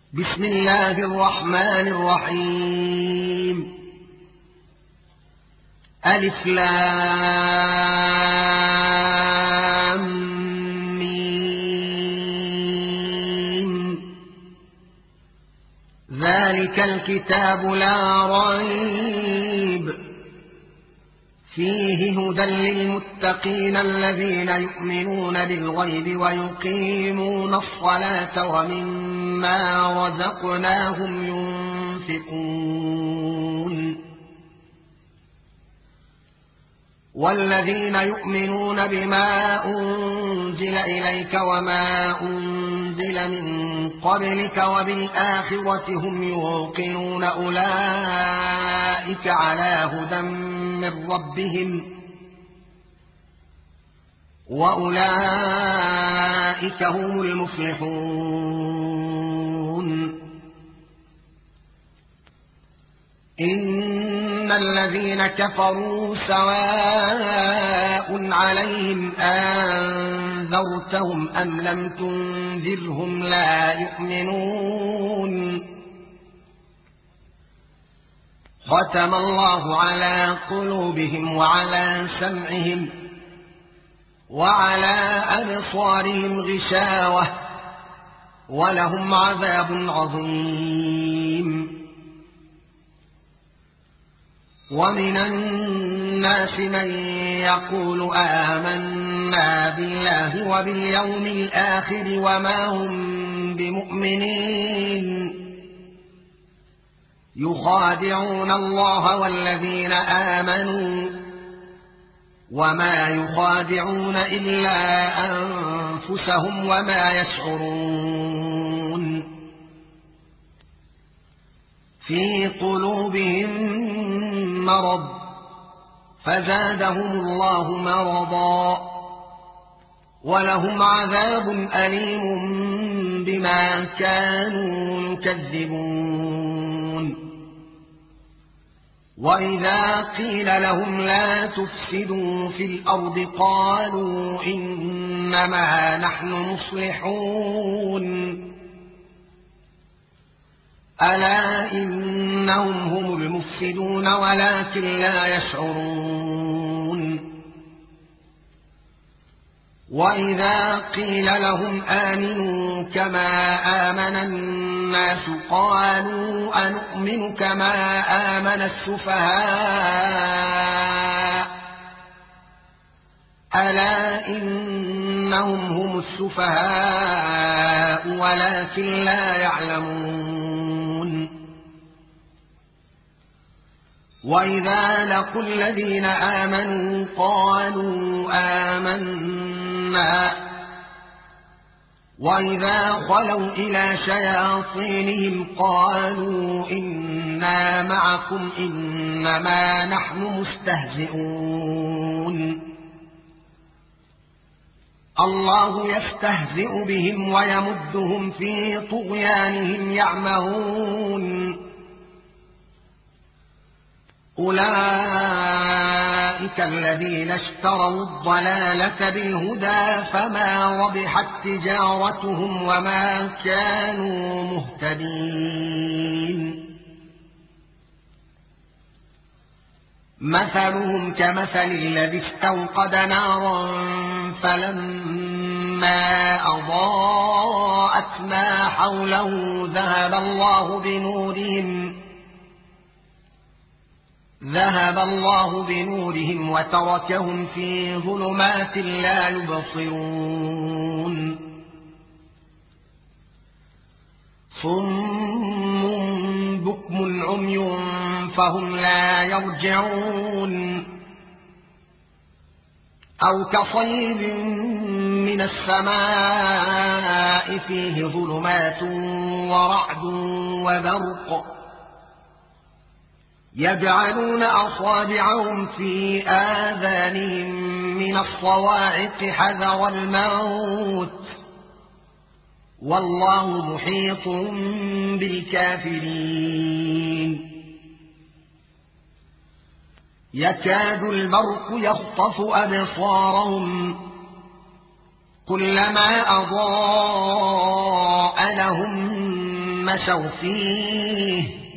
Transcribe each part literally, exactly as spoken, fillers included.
بسم الله الرحمن الرحيم. ألف لام ميم. ذلك الكتاب لا ريب فيه هدى للمتقين الذين يؤمنون بالغيب ويقيمون الصلاة ومما رزقناهم ينفقون. والذين يؤمنون بما أنزل إليك وما أنزل من قبلك وبالآخرة هم يوقنون أولئك على هدى من ربهم وأولئك هم المفلحون. إن الذين كفروا سواء عليهم أنذرتهم أم لم تنذرهم لا يؤمنون. ختم الله على قلوبهم وعلى سمعهم وعلى أبصارهم غشاوة ولهم عذاب عظيم. ومن الناس من يقول آمنا بالله وباليوم الآخر وما هم بمؤمنين يخادعون الله والذين آمنوا وما يخادعون إلا أنفسهم وما يشعرون. في قلوبهم مرض فزادهم الله مرضا ولهم عذاب أليم بما كانوا يكذبون. وإذا قيل لهم لا تفسدوا في الأرض قالوا إنما نحن مصلحون ألا إنهم هم المفسدون ولكن لا يشعرون. وإذا قيل لهم آمنوا كما آمن الناس قالوا أنؤمن كما آمن السفهاء ألا إنهم هم السفهاء ولكن لا يعلمون. وإذا لقوا الذين آمنوا قالوا آمنا وإذا خلوا إلى شياطينهم قالوا إنا معكم إنما نحن مستهزئون. الله يستهزئ بهم ويمدهم في طغيانهم يعمهون. أولئك الذين اشتروا الضلالة بالهدى فما ربحت تجارتهم وما كانوا مهتدين. مثلهم كمثل الذي استوقد نارا فلما أضاءت ما حوله ذهب الله بنورهم ذهب الله بنورهم وتركهم في ظلمات لا يبصرون. صم بكم عمي فهم لا يرجعون. أو كصيب من السماء فيه ظلمات ورعد وبرق يجعلون أصابعهم في آذانهم من الصواعق حذر الموت والله محيط بالكافرين. يكاد البرق يخطف أبصارهم كلما أضاء لهم مشوا فيه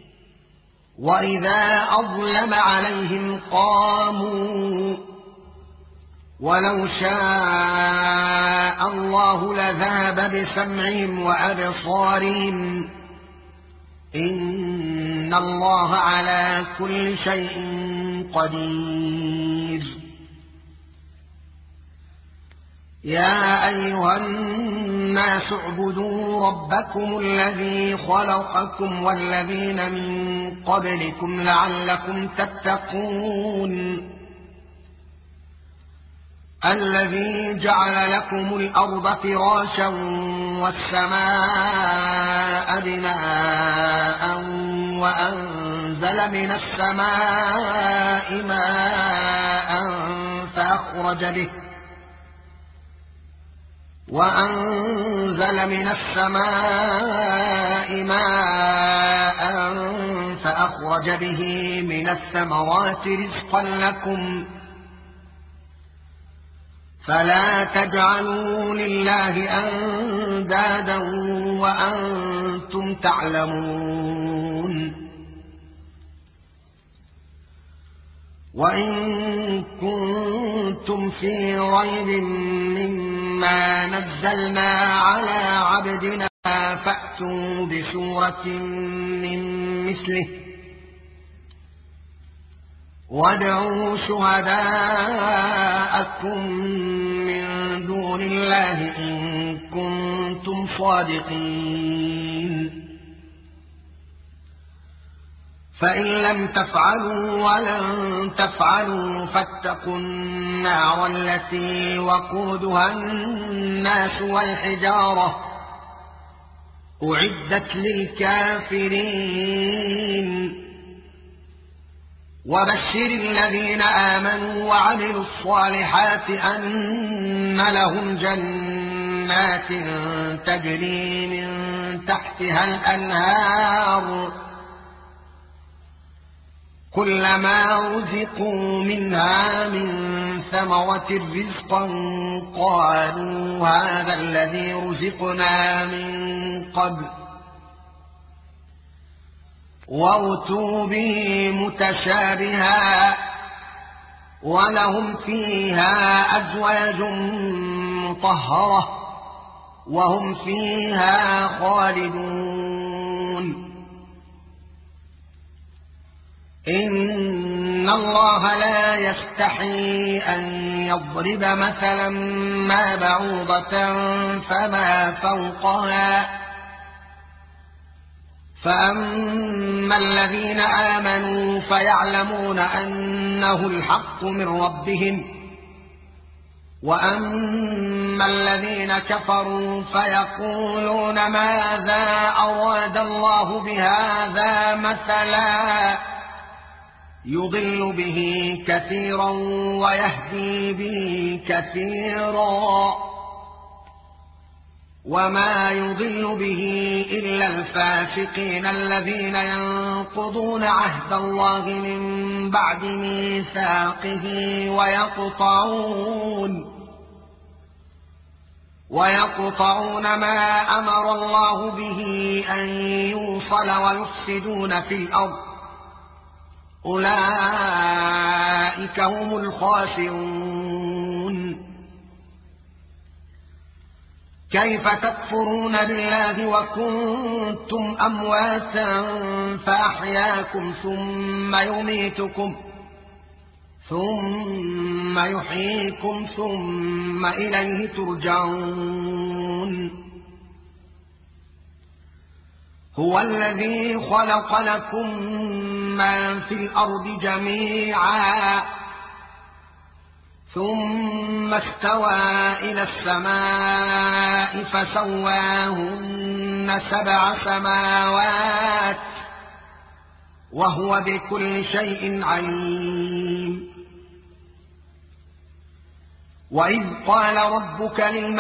وإذا أظلم عليهم قاموا ولو شاء الله لذهب بسمعهم وأبصارهم إن الله على كل شيء قدير يا أيها الناس اعبدوا ربكم الذي خلقكم والذين من قبلكم لعلكم تتقون الذي جعل لكم الأرض فراشا والسماء بناء وأنزل من السماء ماء فأخرج به وأنزل من السماء ماء فأخرج به من الثمرات رزقا لكم فلا تجعلوا لله أندادا وأنتم تعلمون وإن كنتم في ريب مما نزلنا على عبدنا فأتوا بسورة من مثله وادعوا شهداءكم من دون الله إن كنتم صادقين فإن لم تفعلوا ولن تفعلوا فاتقوا النار التي وقودها الناس والحجارة أعدت للكافرين وبشر الذين آمنوا وعملوا الصالحات أن لهم جنات تجري من تحتها الأنهار كلما رزقوا منها من ثمرة رزقا قالوا هذا الذي رزقنا من قبل وأتوا به متشابها ولهم فيها أزواج مطهرة وهم فيها خالدون إن الله لا يستحي أن يضرب مثلا ما بعوضة فما فوقها فأما الذين آمنوا فيعلمون أنه الحق من ربهم وأما الذين كفروا فيقولون ماذا أراد الله بهذا مثلا يضل به كثيرا ويهدي به كثيرا وما يضل به إلا الفاسقين الذين ينقضون عهد الله من بعد ميثاقه ويقطعون ويقطعون ما أمر الله به أن يوصل ويفسدون في الأرض أولئك هم الخاسرون كيف تكفرون بالله وكنتم أمواتا فأحياكم ثم يميتكم ثم يحييكم ثم إليه ترجعون هو الذي خلق لكم ما في الأرض جميعا ثم استوى إلى السماء فسواهن سبع سماوات وهو بكل شيء عليم وإذ قال ربك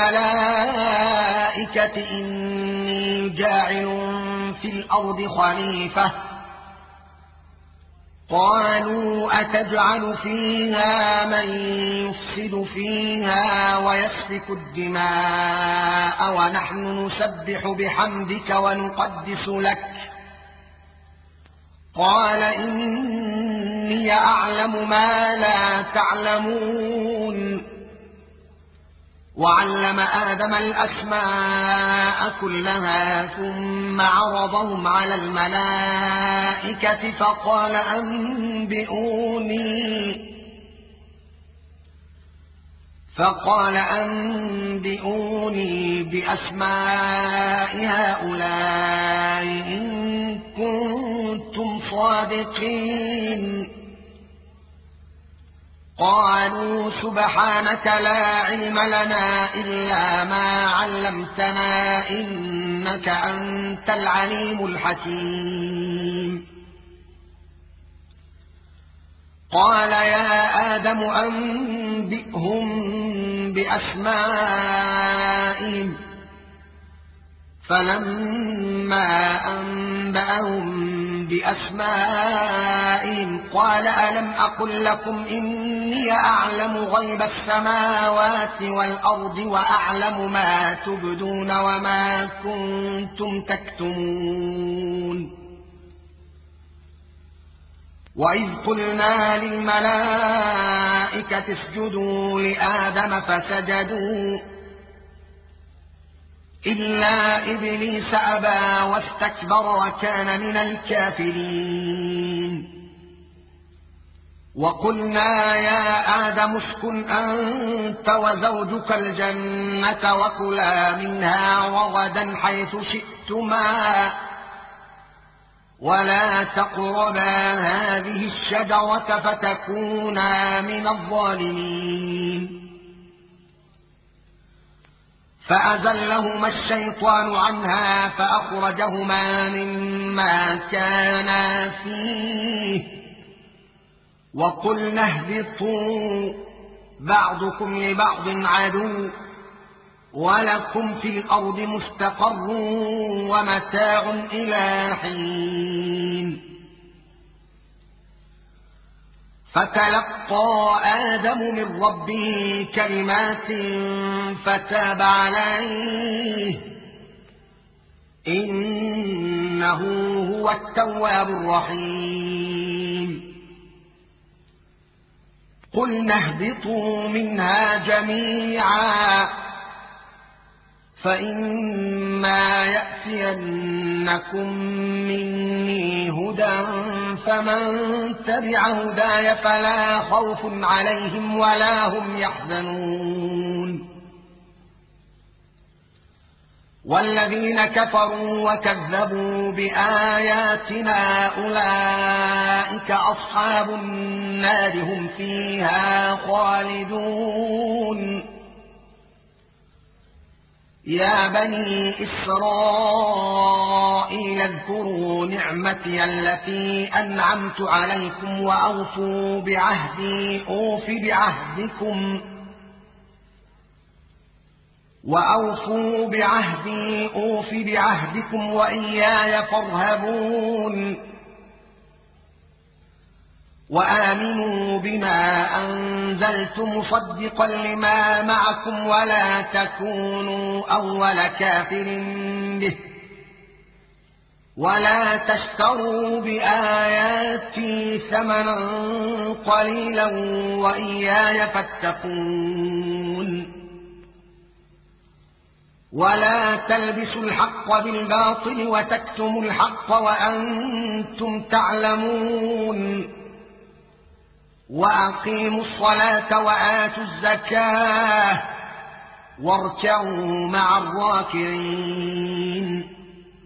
للملائكة إني جاعل في الأرض خليفة قالوا أتجعل فيها من يفسد فيها ويسفك الدماء ونحن نسبح بحمدك ونقدس لك قال إني أعلم ما لا تعلمون وعلم آدم الأسماء كلها ثم عرضهم على الملائكة فقال أنبئوني فقال أنبئوني بأسماء هؤلاء إن كنتم صادقين قالوا سبحانك لا علم لنا إلا ما علمتنا إنك أنت العليم الحكيم قال يا آدم أنبئهم بأسمائهم فلما أنبأهم بأسمائهم قال ألم أقل لكم إني أعلم غيب السماوات والأرض وأعلم ما تبدون وما كنتم تكتمون وإذ قلنا للملائكة اسجدوا لآدم فسجدوا إلا إبليس أبى واستكبر وكان من الكافرين وقلنا يا آدم اسكن أنت وزوجك الجنة وكلا منها رغدا حيث شئتما ولا تقربا هذه الشجرة فتكونا من الظالمين فأزلهما الشيطان عنها فأخرجهما مما كانا فيه وقلنا اهبطوا بعضكم لبعض عدو ولكم في الأرض مستقر ومتاع إلى حين فتلقى آدم من ربه كلمات فتاب عليه إنه هو التواب الرحيم قلنا اهبطوا منها جميعا فإما يأتينكم مني هدى فمن تبع هداي فلا خوف عليهم ولا هم يحزنون والذين كفروا وكذبوا بآياتنا أولئك أصحاب النار هم فيها خالدون يا بني إسرائيل اذكروا نعمتي التي أنعمت عليكم وأوفوا بعهدي أوف بعهدكم وأوفوا بعهدي أوف بعهدكم وإياي فارهبون وآمنوا بما أنزلت مصدقا لما معكم ولا تكونوا أول كافر به ولا تشتروا بآياتي ثمنا قليلا وإياي فاتقون ولا تلبسوا الحق بالباطل وتكتموا الحق وأنتم تعلمون وأقيموا الصلاة وآتوا الزكاة واركعوا مع الراكعين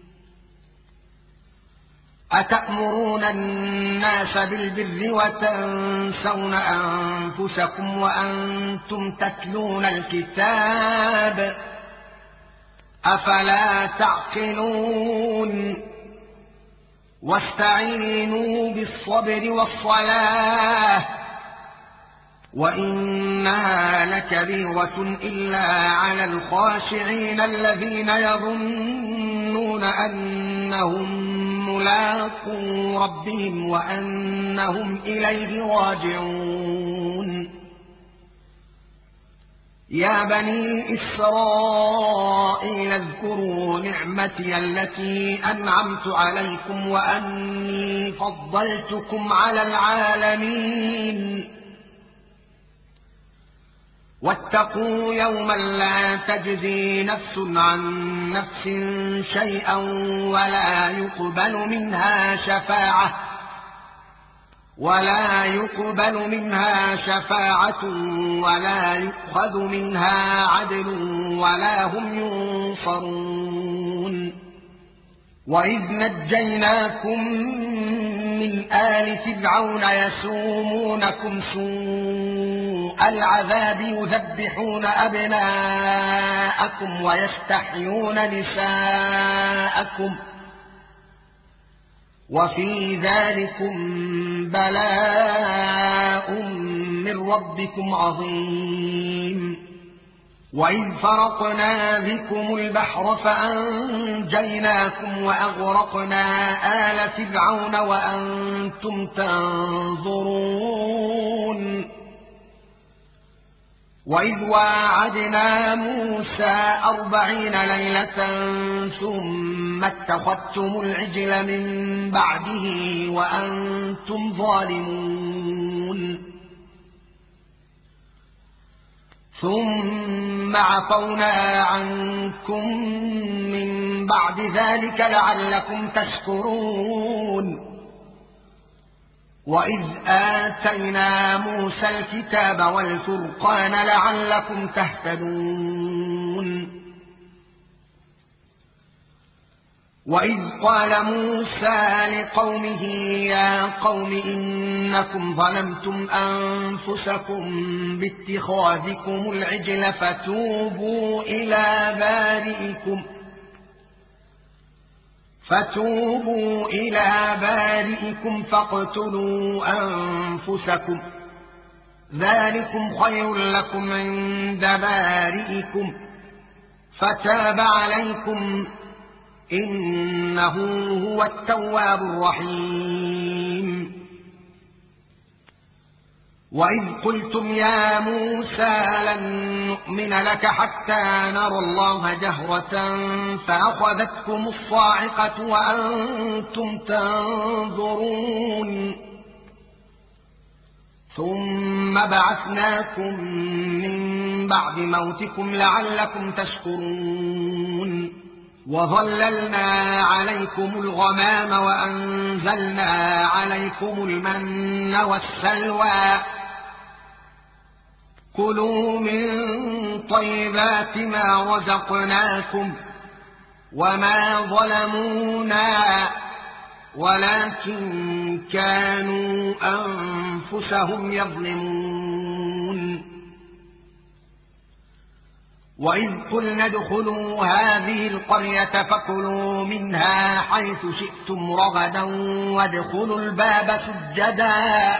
أتأمرون الناس بالبر وتنسون أنفسكم وأنتم تتلون الكتاب أفلا تعقلون واستعينوا بالصبر والصلاة وإنها لكبيرة إلا على الخاشعين الذين يظنون أنهم ملاقو ربهم وأنهم إليه راجعون. يا بني إسرائيل اذكروا نعمتي التي أنعمت عليكم وأني فضلتكم على العالمين. واتقوا يوما لا تجزي نفس عن نفس شيئا ولا يقبل منها شفاعة ولا يقبل منها شفاعة ولا يؤخذ منها عدل ولا هم ينصرون. وإذ نجيناكم من آل فرعون يسومونكم سوء العذاب يذبحون أبناءكم ويستحيون نساءكم وفي ذلكم بلاء من ربكم عظيم. وإذ فرقنا بكم البحر فأنجيناكم وأغرقنا آل فرعون وأنتم تنظرون. وإذ واعدنا موسى أربعين ليلة ثم اتخذتم العجل من بعده وأنتم ظالمون. ثم عفونا عنكم من بعد ذلك لعلكم تشكرون. وإذ آتينا موسى الكتاب والفرقان لعلكم تهتدون. وإذ قال موسى لقومه يا قوم إنكم ظلمتم أنفسكم باتخاذكم العجل فتوبوا إلى بارئكم فتوبوا إلى بارئكم فاقتلوا أنفسكم ذلكم خير لكم عند بارئكم فتاب عليكم إنه هو التواب الرحيم. وإذ قلتم يا موسى لن نؤمن لك حتى نرى الله جهرة فأخذتكم الصاعقة وأنتم تنظرون. ثم بعثناكم من بعد موتكم لعلكم تشكرون. وظللنا عليكم الغمام وأنزلنا عليكم المن والسلوى كلوا من طيبات ما رزقناكم وما ظلمونا ولكن كانوا أنفسهم يظلمون. وإذ قلنا ادخلوا هذه القرية فكلوا منها حيث شئتم رغدا وادخلوا الباب سجدا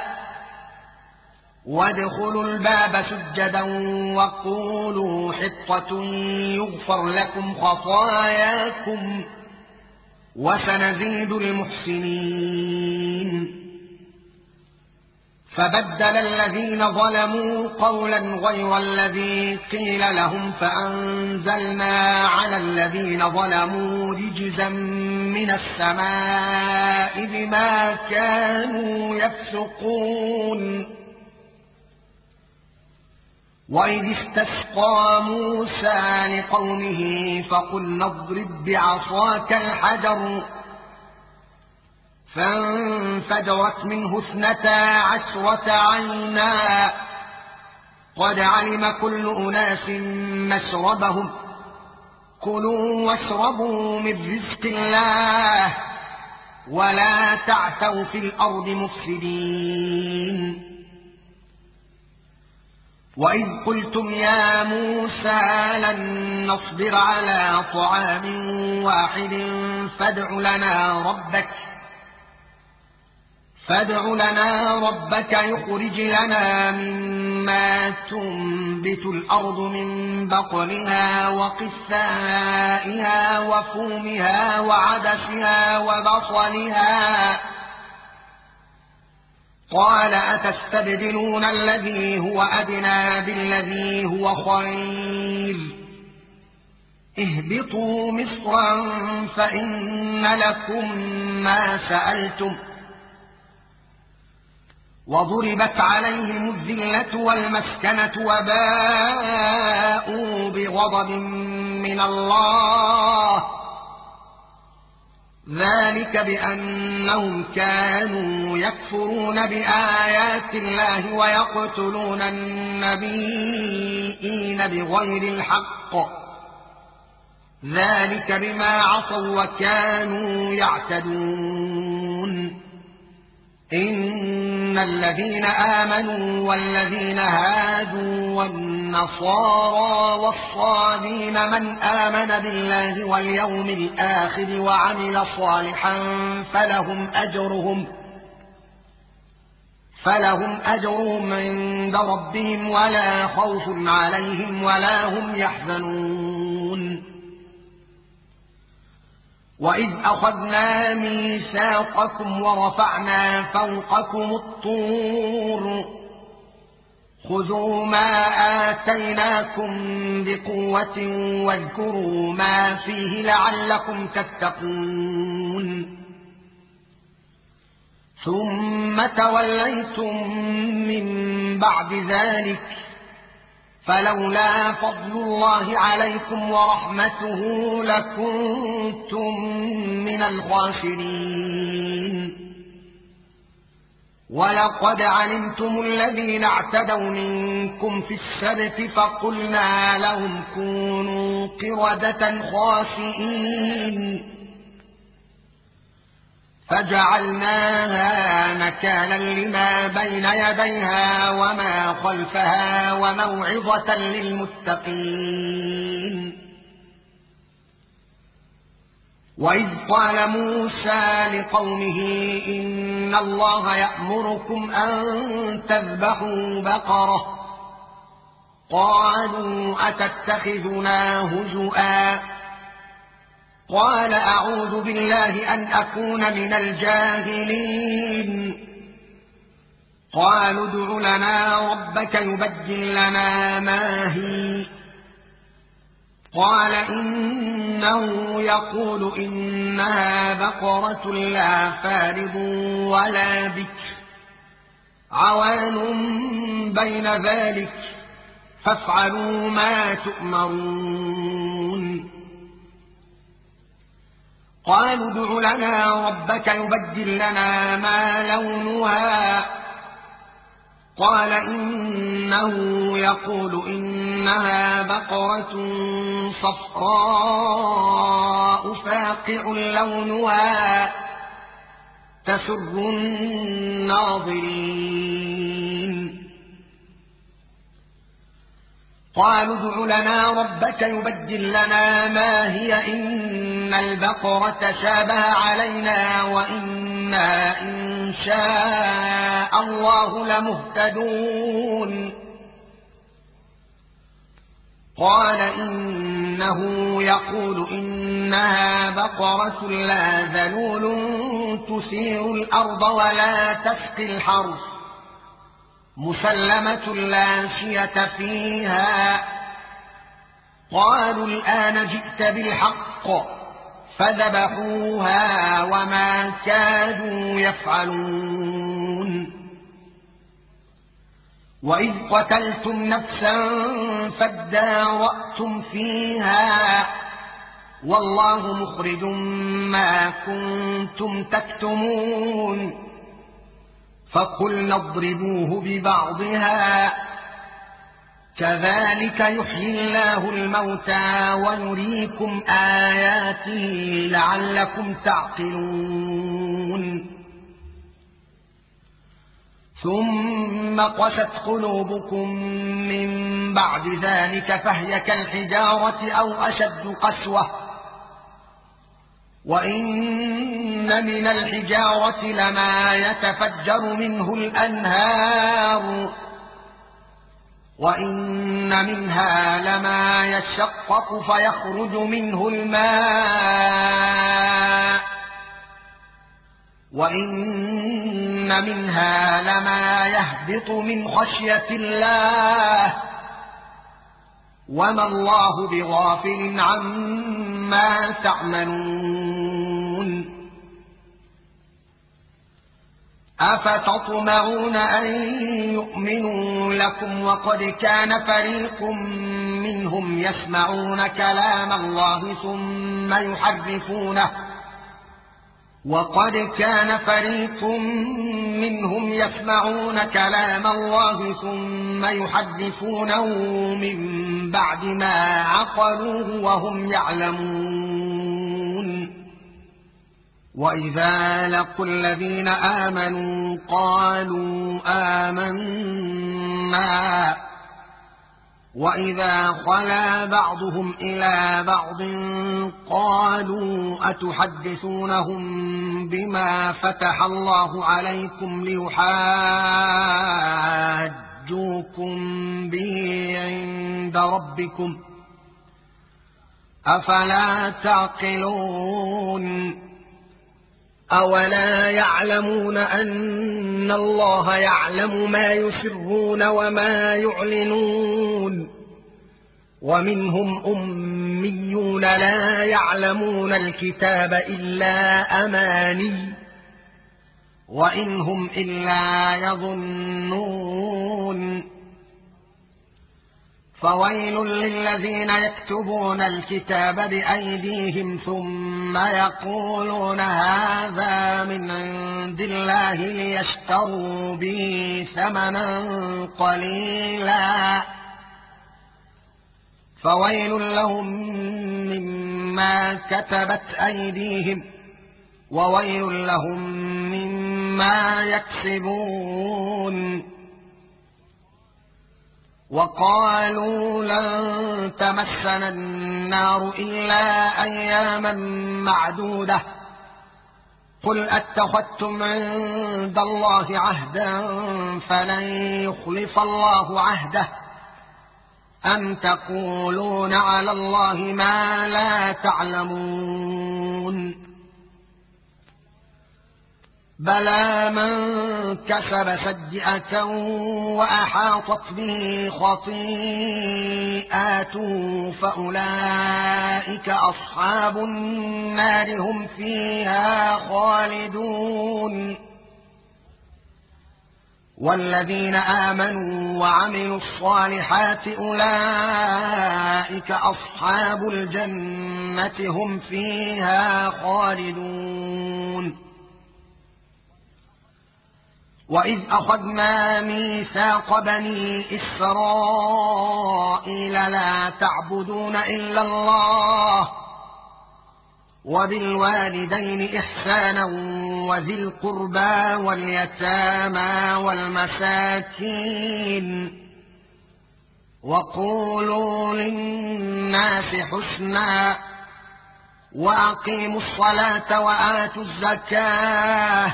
وادخلوا الباب سجدا وقولوا حطة يغفر لكم خطاياكم وسنزيد المحسنين. فبدل الذين ظلموا قولا غير الذي قيل لهم فأنزلنا على الذين ظلموا رجزا من السماء بما كانوا يفسقون. وإذ استسقى موسى لقومه فقلنا اضرب بعصاك الحجر فانفجرت منه اثنتا عشرة عينا قد علم كل أناس مشربهم كلوا واشربوا من رزق الله ولا تعثوا في الأرض مفسدين. وإذ قلتم يا موسى لن نصبر على طعام واحد فادع لنا ربك فادع لنا ربك يخرج لنا مما ما تنبت الأرض من بقلها وقثائها وفومها وعدسها وبصلها قال أتستبدلون الذي هو أدنى بالذي هو خير اهبطوا مصرا فإن لكم ما سألتم وضربت عليهم الذلة والمسكنة وباءوا بغضب من الله ذلك بأنهم كانوا يكفرون بآيات الله ويقتلون النبيين بغير الحق ذلك بما عصوا وكانوا يعتدون إن الذين آمنوا والذين هادوا والنصارى والصابين من آمن بالله واليوم الآخر وعمل صالحا فلهم أجرهم فلهم أجرهم عند ربهم ولا خوف عليهم ولا هم يحزنون وإذ أخذنا ميثاقكم ورفعنا فوقكم الطور خذوا ما آتيناكم بقوة واذكروا ما فيه لعلكم تتقون ثم توليتم من بعد ذلك فلولا فضل الله عليكم ورحمته لكنتم من الخاسرين ولقد علمتم الذين اعتدوا منكم في السبت فقلنا لهم كونوا قردة خاسئين فجعلناها نكالا لما بين يديها وما خلفها وموعظة للمتقين وإذ قال موسى لقومه إن الله يأمركم أن تذبحوا بقرة قالوا أتتخذنا هزؤا قال أعوذ بالله أن أكون من الجاهلين قالوا ادع لنا ربك يبين لنا ما هي قال إنه يقول إنها بقرة لا فارض ولا بكر عوان بين ذلك فافعلوا ما تؤمرون قالوا ادع لنا ربك يبين لنا ما لونها قال إنه يقول إنها بقرة صفراء فاقع لونها تسر الناظرين قالوا ادع لنا ربك يبين لنا ما هي إن البقرة شابه علينا وإنا إن شاء الله لمهتدون قال إنه يقول إنها بقرة لا ذلول تثير الأرض ولا تسقي الحرث مسلمة لا شية فيها قالوا الآن جئت بالحق فذبحوها وما كادوا يفعلون وإذ قتلتم نفسا فادارأتم فيها والله مخرج ما كنتم تكتمون فقلنا اضربوه ببعضها كذلك يحيي الله الموتى ويريكم آياته لعلكم تعقلون ثم قست قلوبكم من بعد ذلك فهي كالحجارة أو أشد قسوة وإن من الحجارة لما يتفجر منه الأنهار وإن منها لما يشقق فيخرج منه الماء وإن منها لما يهبط من خشية الله وما الله بغافل عما تعملون أفتطمعون أن يؤمنوا لكم وقد كان فريق منهم يسمعون كلام الله ثم يحرفونه وقد كان فريق منهم يسمعون كلام الله ثم يحرفونه من بعد ما عقلوه وهم يعلمون وإذا لقوا الذين آمنوا قالوا آمنا وإذا خلا بعضهم إلى بعض قالوا أتحدثونهم بما فتح الله عليكم ليحاجوكم به عند ربكم أفلا تعقلون أولا يعلمون أن الله يعلم ما يسرون وما يعلنون ومنهم أميون لا يعلمون الكتاب إلا أماني وإن هم إلا يظنون فويل للذين يكتبون الكتاب بأيديهم ثم يقولون هذا من عند الله ليشتروا به ثمنا قليلا فويل لهم مما كتبت أيديهم وويل لهم مما يكسبون وقالوا لن تمسنا النار إلا أياما معدودة قل أتخذتم عند الله عهدا فلن يخلف الله عهده أم تقولون على الله ما لا تعلمون بلى من كسب سيئة وأحاطت به خطيئاته فأولئك أصحاب النار هم فيها خالدون والذين آمنوا وعملوا الصالحات أولئك أصحاب الجنة هم فيها خالدون وإذ أخذنا ميثاق بني إسرائيل لا تعبدون إلا الله وبالوالدين إحسانا وذي القربى واليتامى والمساكين وقولوا للناس حسنا وأقيموا الصلاة وآتوا الزكاة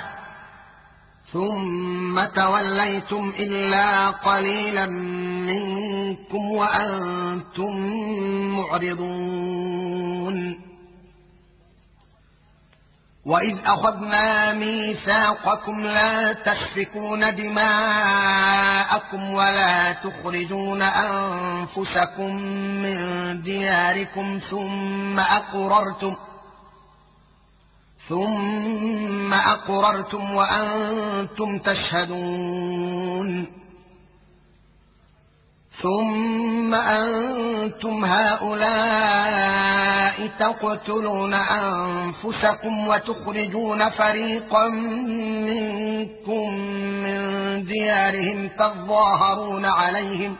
ثم توليتم إلا قليلا منكم وأنتم معرضون وإذ أخذنا ميثاقكم لا تسفكون دماءكم ولا تخرجون أنفسكم من دياركم ثم أقررتم ثم أقررتم وأنتم تشهدون ثم أنتم هؤلاء تقتلون أنفسكم وتخرجون فريقا منكم من ديارهم تظاهرون عليهم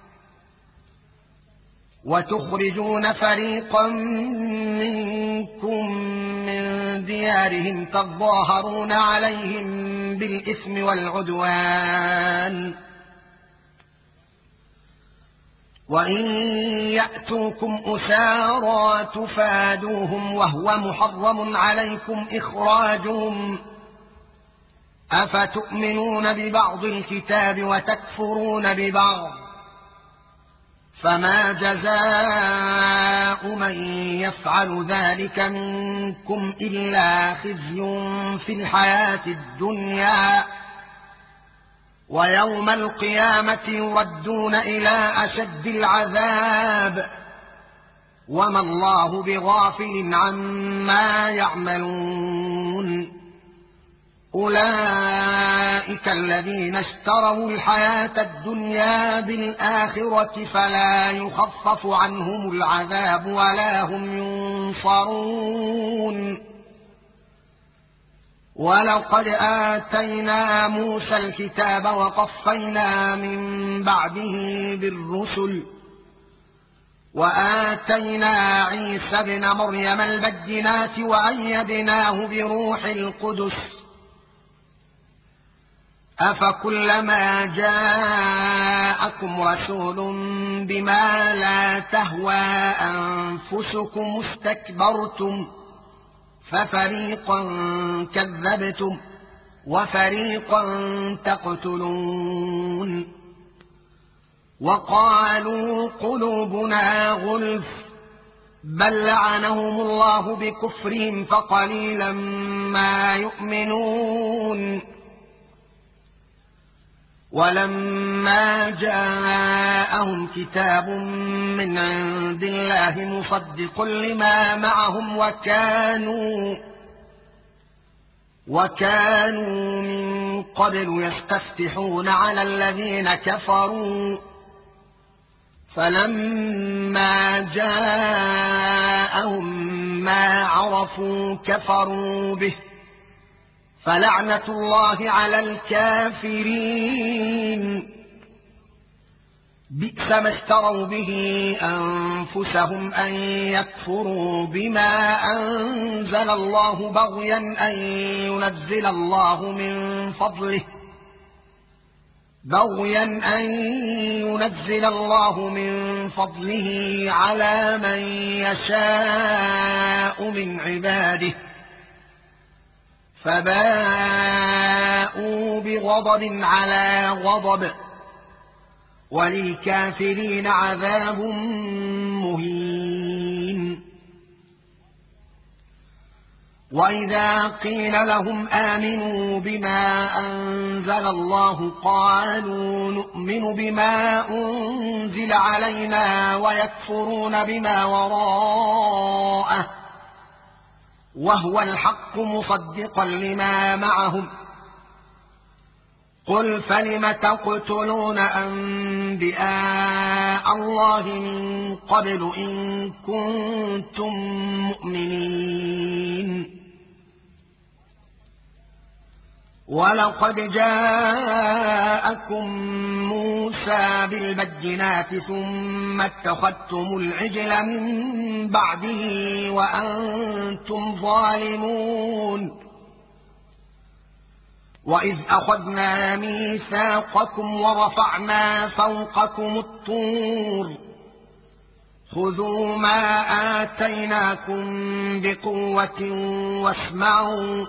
وتخرجون فريقا منكم من ديارهم تظاهرون عليهم بالإثم والعدوان وإن يأتوكم أسارى تفادوهم وهو محرم عليكم إخراجهم أفتؤمنون ببعض الكتاب وتكفرون ببعض فما جزاء من يفعل ذلك منكم إلا خزي في الحياة الدنيا ويوم القيامة يردون إلى أشد العذاب وما الله بغافل عما يعملون أولئك الذين اشتروا الحياة الدنيا بالآخرة فلا يخفف عنهم العذاب ولا هم ينصرون ولقد آتينا موسى الكتاب وقفينا من بعده بالرسل وآتينا عيسى ابن مريم البينات وأيدناه بروح القدس أفكلما جاءكم رسول بما لا تهوى أنفسكم استكبرتم ففريقا كذبتم وفريقا تقتلون وقالوا قلوبنا غلف بل لعنهم الله بكفرهم فقليلا ما يؤمنون ولما جاءهم كتاب من عند الله مصدق لما معهم وكانوا وكانوا من قبل يستفتحون على الذين كفروا فلما جاءهم ما عرفوا كفروا به فلعنة الله على الكافرين بئس ما اشتروا به أنفسهم أن يكفروا بما أنزل الله بغيا أن ينزل الله من فضله بغيا أن ينزل الله من فضله على من يشاء من عباده فباءوا بغضب على غضب وللكافرين عذاب مهين وإذا قيل لهم آمنوا بما أنزل الله قالوا نؤمن بما أنزل علينا ويكفرون بما وراءه وهو الحق مصدقا لما معهم قل فلم تقتلون أنبياء الله من قبل إن كنتم مؤمنين ولقد جاءكم موسى بالبينات ثم اتخذتم العجل من بعده وأنتم ظالمون وإذ أخذنا ميثاقكم ورفعنا فوقكم الطور خذوا ما آتيناكم بقوة واسمعوا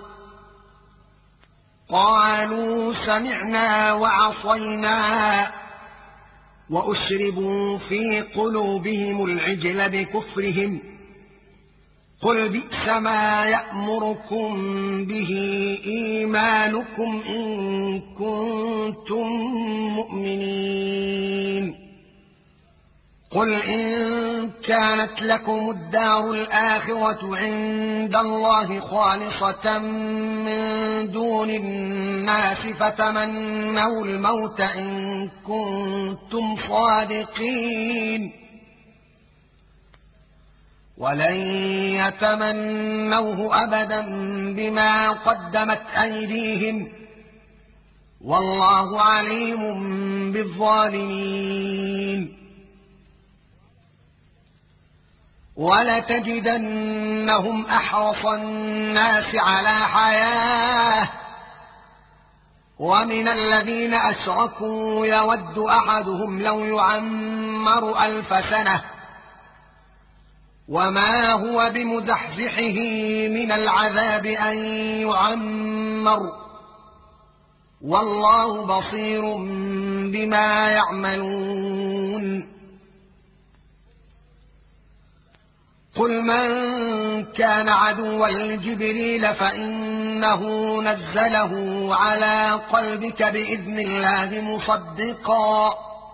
قالوا سمعنا وعصينا وأشربوا في قلوبهم العجل بكفرهم قل بئس ما يأمركم به إيمانكم إن كنتم مؤمنين قل إن كانت لكم الدار الآخرة عند الله خالصة من دون الناس فتمنوا الموت إن كنتم صادقين ولن يتمنوه أبدا بما قدمت أيديهم والله عليم بالظالمين ولتجدنهم أحرص الناس على حياة ومن الذين أشركوا يود أحدهم لو يعمر ألف سنة وما هو بمزحزحه من العذاب أن يعمر والله بصير بما يعملون قل من كان عدوا لجبريل فإنه نزله على قلبك بإذن الله مصدقا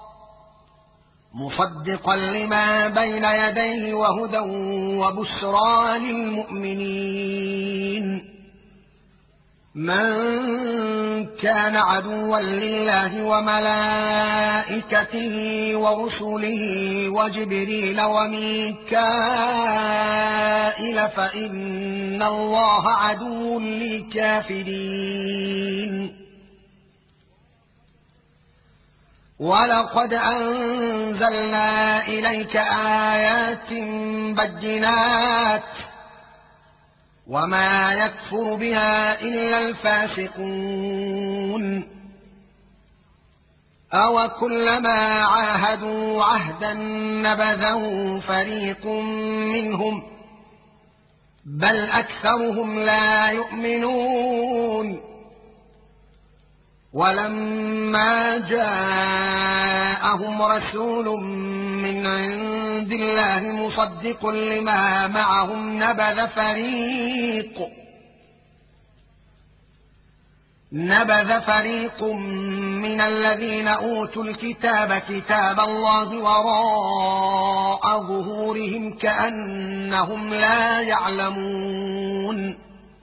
مصدقا لما بين يديه وهدى وبشرى للمؤمنين من كان عدوا لله وملائكته ورسله وجبريل وميكائيل فإن الله عدو للكافرين ولقد أنزلنا إليك آيات بينات وما يكفر بها إلا الفاسقون أو كلما عاهدوا عهدا نبذه فريق منهم بل أكثرهم لا يؤمنون ولما جاءهم رسول من عند الله مصدق لما معهم نبذ فريق نبذ فريق من الذين أوتوا الكتاب كتاب الله وراء ظهورهم كأنهم لا يعلمون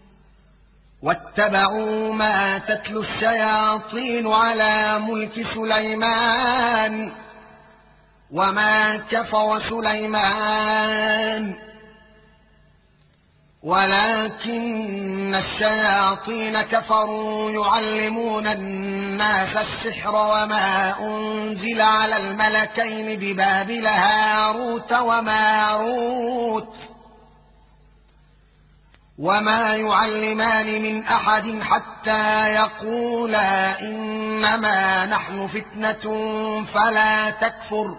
واتبعوا ما تتلو الشياطين على ملك سليمان وما كفر سليمان ولكن الشياطين كفروا يعلمون الناس السحر وما أنزل على الملكين ببابل هاروت وماروت وما يعلمان من أحد حتى يقولا إنما نحن فتنة فلا تكفر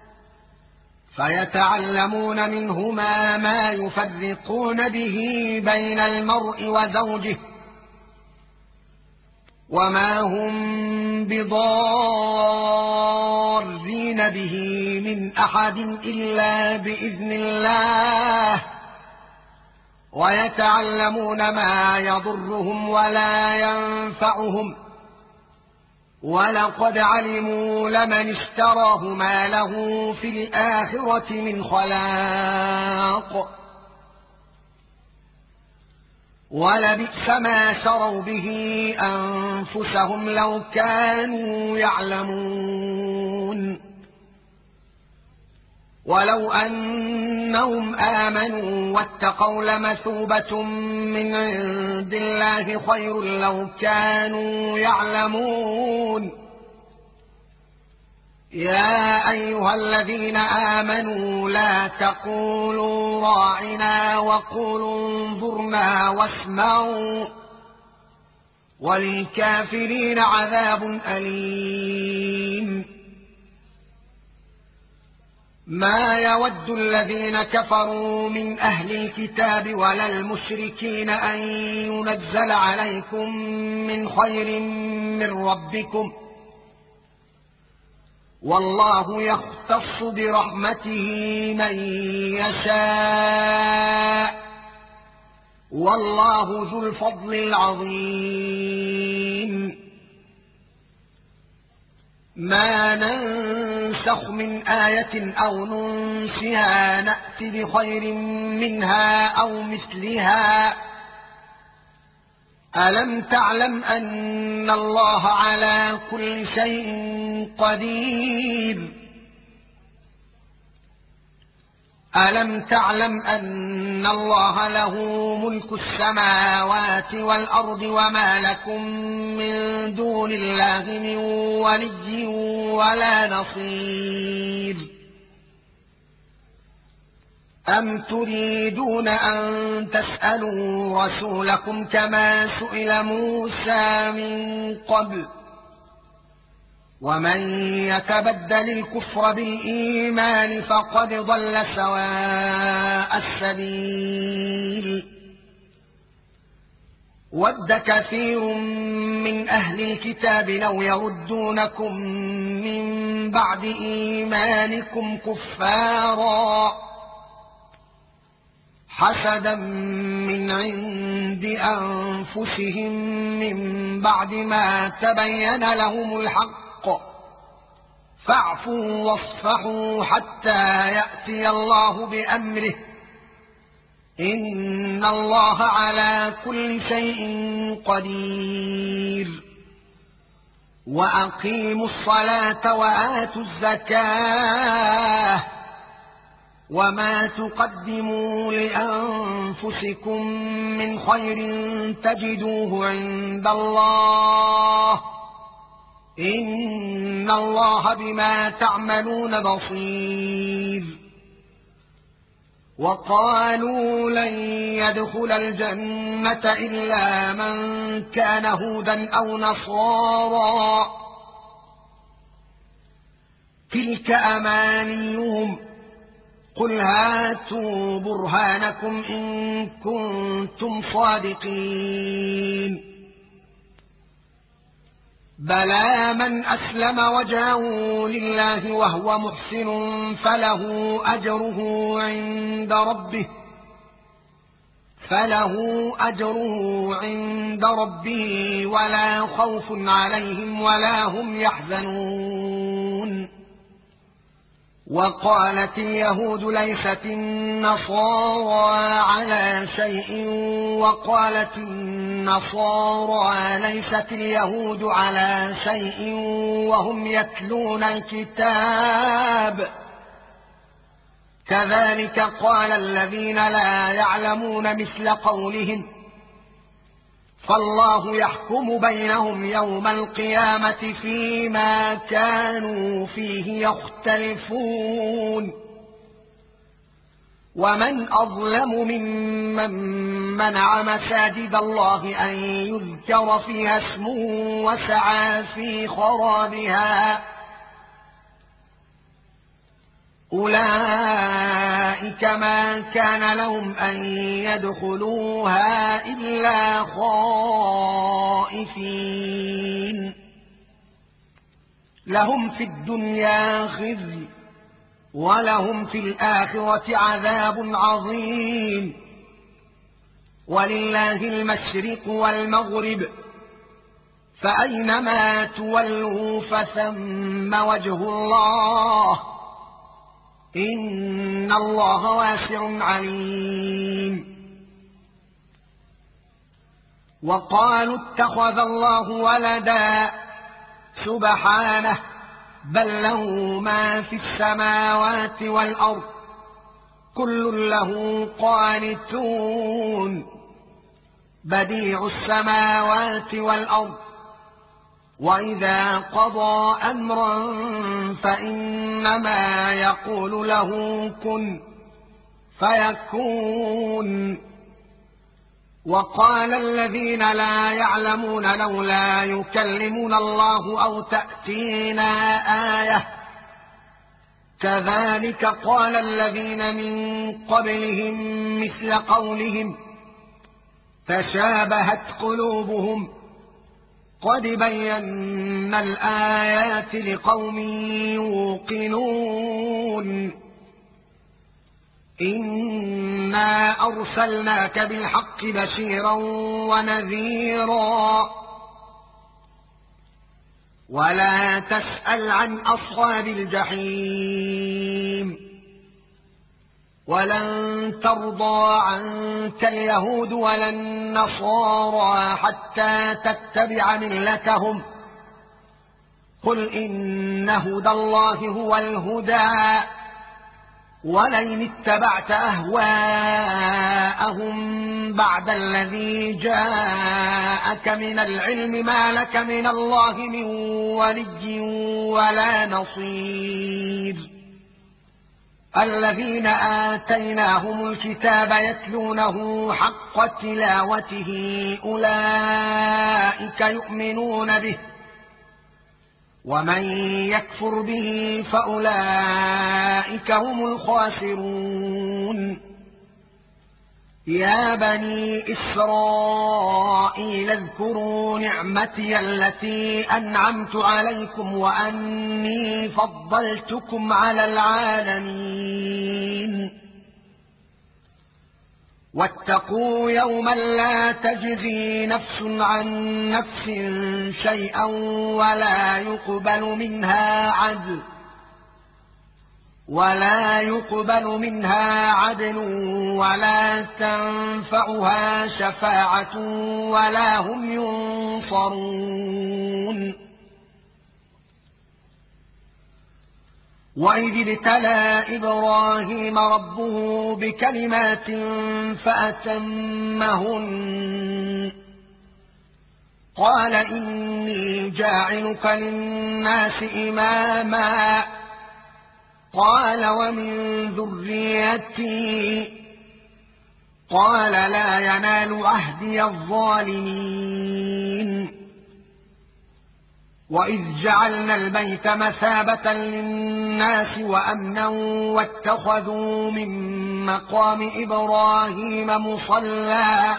فيتعلمون منهما ما يفرقون به بين المرء وزوجه وما هم بضارين به من أحد إلا بإذن الله ويتعلمون ما يضرهم ولا ينفعهم ولقد علموا لمن اشتراه ما له في الآخرة من خلاق ولبئس ما شروا به أنفسهم لو كانوا يعلمون ولو أنهم آمنوا واتقوا لمثوبة من عند الله خير لو كانوا يعلمون يا أيها الذين آمنوا لا تقولوا راعنا وقولوا انظرنا واسمعوا وللكافرين عذاب أليم ما يود الذين كفروا من أهل الكتاب ولا المشركين أن ينزل عليكم من خير من ربكم والله يختص برحمته من يشاء والله ذو الفضل العظيم ما ننسخ من آية أو ننسها نأت بخير منها أو مثلها ألم تعلم أن الله على كل شيء قدير ألم تعلم أن الله له ملك السماوات والأرض وما لكم من دون الله من ولي ولا نصير أم تريدون أن تسألوا رسولكم كما سئل موسى من قبل ومن يتبدل الكفر بالإيمان فقد ضل سواء السبيل ود كثير من أهل الكتاب لو يردونكم من بعد إيمانكم كفارا حسدا من عند أنفسهم من بعد ما تبين لهم الحق فاعفوا واصفحوا حتى يأتي الله بأمره إن الله على كل شيء قدير وأقيموا الصلاة وآتوا الزكاة وما تقدموا لأنفسكم من خير تجدوه عند الله إن الله بما تعملون بصير وقالوا لن يدخل الجنة إلا من كان هودا أو نصارى تلك أمانيهم قل هاتوا برهانكم إن كنتم صادقين بلى من أسلم وجهه لله وهو محسن فله أجره عند ربه فله أجره عند ربه ولا خوف عليهم ولا هم يحزنون وقالت اليهود ليست النصارى على شيء وقالت النصارى ليست اليهود على شيء وهم يتلون الكتاب كذلك قال الذين لا يعلمون مثل قولهم فالله يحكم بينهم يوم القيامة فيما كانوا فيه يختلفون ومن أظلم ممن منع مساجد الله أن يذكر فيها اسمه وسعى في خرابها أولئك ما كان لهم أن يدخلوها إلا خائفين لهم في الدنيا خزي ولهم في الآخرة عذاب عظيم ولله المشرق والمغرب فأينما تولوا فثم وجه الله إن الله واسع عليم وقالوا اتخذ الله ولدا سبحانه بل له ما في السماوات والأرض كل له قانتون بديع السماوات والأرض وإذا قضى أمرا فإنما يقول له كن فيكون وقال الذين لا يعلمون لولا يكلمنا الله أو تأتينا آية كذلك قال الذين من قبلهم مثل قولهم تشابهت قلوبهم قد بينا الآيات لقوم يوقنون إنا أرسلناك بالحق بشيرا ونذيرا ولا تسأل عن أصحاب الجحيم ولن ترضى عنك اليهود ولا النصارى حتى تتبع ملتهم قل إن هدى الله هو الهدى ولئن اتبعت أهواءهم بعد الذي جاءك من العلم ما لك من الله من ولي ولا نصير الذين آتيناهم الكتاب يتلونه حق تلاوته أولئك يؤمنون به ومن يكفر به فأولئك هم الخاسرون يا بني إسرائيل اذكروا نعمتي التي أنعمت عليكم وأني فضلتكم على العالمين واتقوا يوما لا تجزي نفس عن نفس شيئا ولا يقبل منها عدل ولا يقبل منها عدل ولا تنفعها شفاعة ولا هم ينصرون. وإذ ابتلى إبراهيم ربه بكلمات فأتمهن قال إني جاعلك للناس إماما قال ومن ذريتي قال لا ينال عهدي الظالمين. وإذ جعلنا البيت مثابة للناس وأمنا واتخذوا من مقام إبراهيم مصلى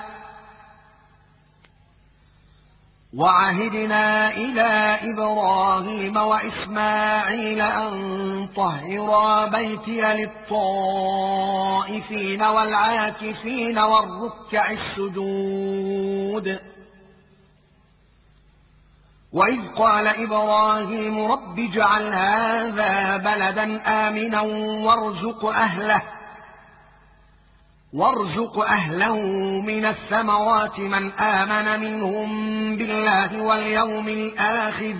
وعهدنا إلى إبراهيم وإسماعيل أن طهرا بيتي للطائفين والعاكفين والركع السجود. وإذ قال إبراهيم رب اجعل هذا بلدا آمنا وارزق أهله وارزق أهله من الثمرات من آمن منهم بالله واليوم الآخر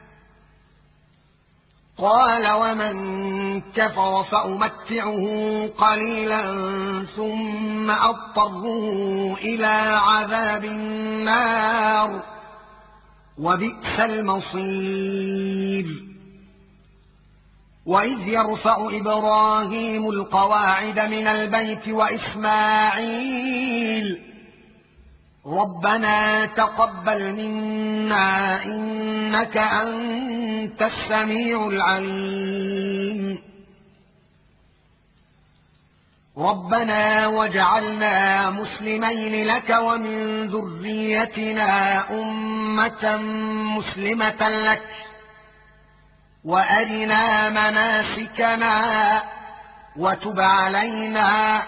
قال ومن كفر فأمتعه قليلا ثم أضطره إلى عذاب النار وبئس المصير. وإذ يرفع إبراهيم القواعد من البيت وإسماعيل ربنا تقبل منا إنك أنت السميع العليم ربنا واجعلنا مسلمين لك ومن ذريتنا أمة مسلمة لك وأرنا مناسكنا وتب علينا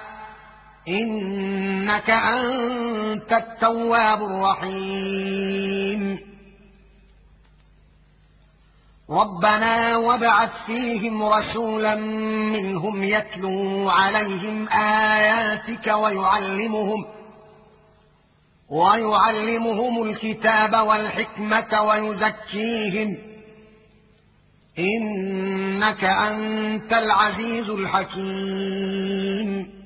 إنك أنت التواب الرحيم. ربنا وابعث فيهم رسولا منهم يتلو عليهم آياتك ويعلمهم ويعلمهم الكتاب والحكمة ويزكيهم إنك أنت العزيز الحكيم.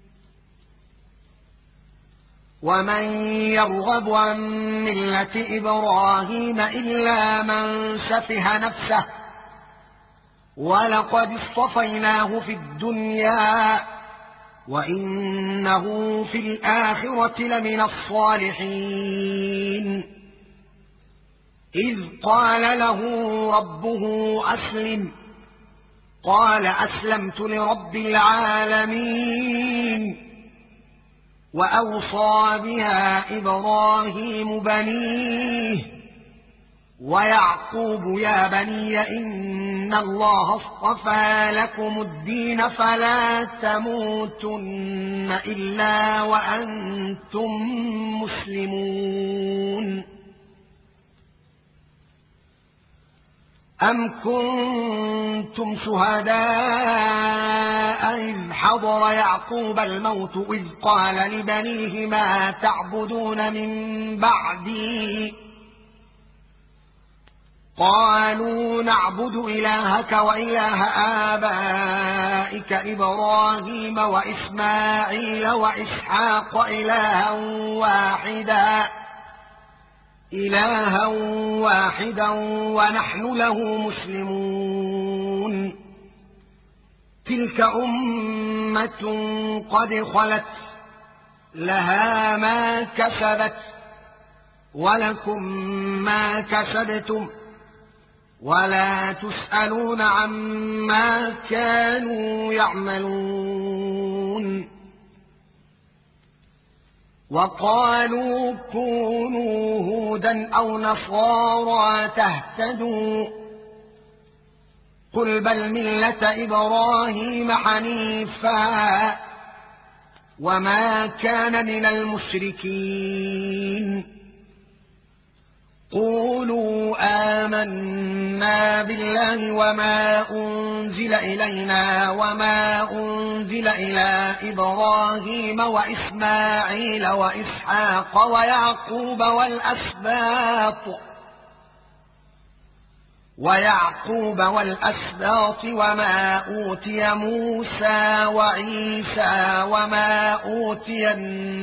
ومن يرغب عن ملة إبراهيم إلا من سفه نفسه ولقد اصطفيناه في الدنيا وإنه في الآخرة لمن الصالحين. إذ قال له ربه أسلم قال أسلمت لرب العالمين. وأوصى بها إبراهيم بنيه ويعقوب يا بني إن الله اصطفى لكم الدين فلا تموتن إلا وأنتم مسلمون. أم كنتم شهداء إذ حضر يعقوب الموت إذ قال لبنيه ما تعبدون من بعدي قالوا نعبد إلهك وإله آبائك إبراهيم وإسماعيل وإسحاق إلها واحدا إلها واحدا ونحن له مسلمون. تلك أمة قد خلت لها ما كسبت ولكم ما كسبتم ولا تسألون عما كانوا يعملون. وقالوا كونوا هودا أو نصارى تهتدوا قل بل ملة إبراهيم حنيفا وما كان من المشركين. قولوا آمنا بالله وما أنزل إلينا وما أنزل إلى إبراهيم وإسماعيل وإسحاق ويعقوب والأسباط ويعقوب والأسباط وما أوتي موسى وعيسى وما أوتي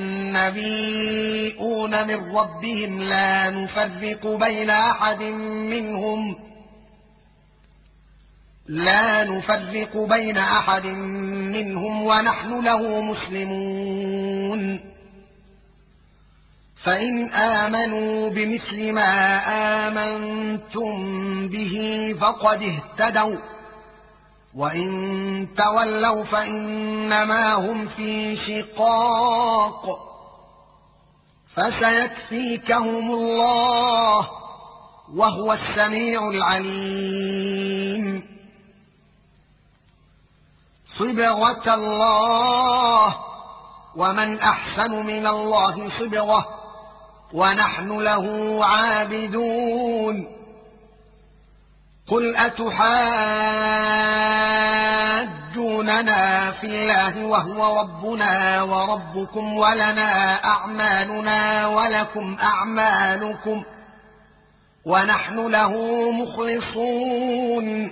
النبيون من ربهم لا نفرق بين أحد منهم لا نفرق بين أحد منهم ونحن له مسلمون. فإن آمنوا بمثل ما آمنتم به فقد اهتدوا وإن تولوا فإنما هم في شقاق فسيكفيكهم الله وهو السميع العليم. صبغة الله ومن أحسن من الله صبغة ونحن له عابدون. قل أتحاجوننا في الله وهو ربنا وربكم ولنا أعمالنا ولكم أعمالكم ونحن له مخلصون.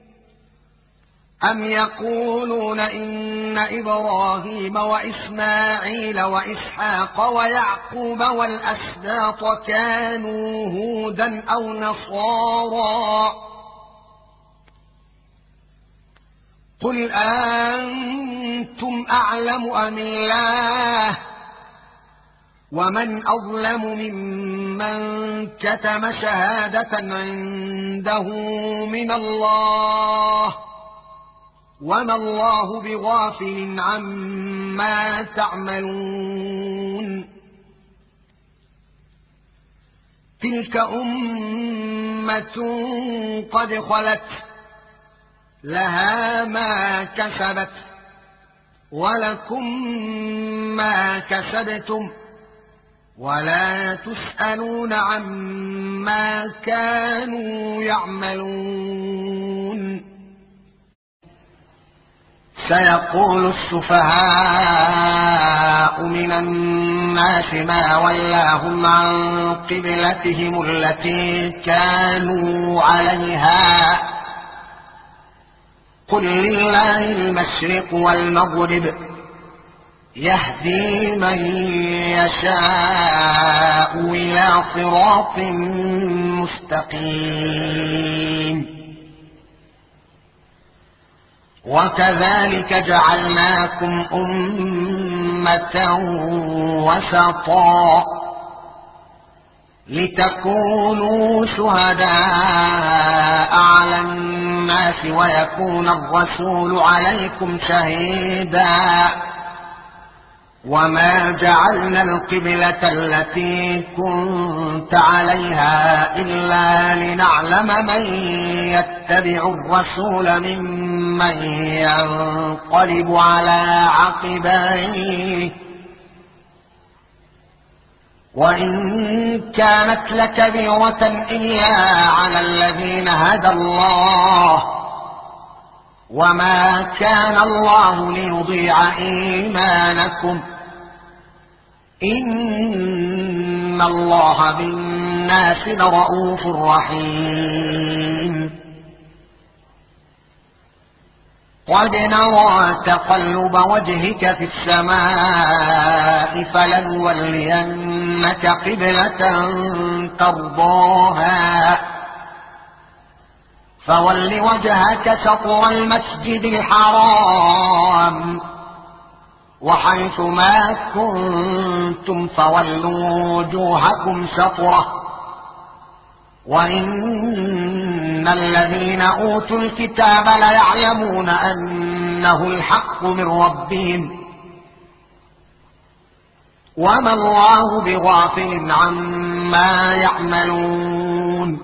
أم يقولون إن إبراهيم وإسماعيل وإسحاق ويعقوب والأسباط كانوا هودا أو نصارى قل أنتم أعلم أم الله ومن أظلم ممن كتم شهادة عنده من الله وما الله بغافل عما تعملون. تلك أمة قد خلت لها ما كسبت ولكم ما كسبتم ولا تسألون عما كانوا يعملون. سيقول السفهاء من الناس ما ولاهم عن قبلتهم التي كانوا عليها قل لله المشرق والمغرب يهدي من يشاء إلى صراط مستقيم. وكذلك جعلناكم أمة وسطا لتكونوا شهداء على الناس ويكون الرسول عليكم شهيدا. وما جعلنا القبلة التي كنت عليها إلا لنعلم من يتبع الرسول ممن ينقلب على عقبيه وإن كانت لكبيرة إلا على الذين هدى الله وما كان الله ليضيع إيمانكم إن الله بالناس لرءوف رحيم. قد نرى تقلب وجهك في السماء فلنولينك قبلة ترضاها فول وجهك شطر المسجد الحرام وحيث ما كنتم فولوا وجوهكم شطره وإن الذين أوتوا الكتاب ليعلمون أنه الحق من ربهم وما الله بغافل عما يعملون.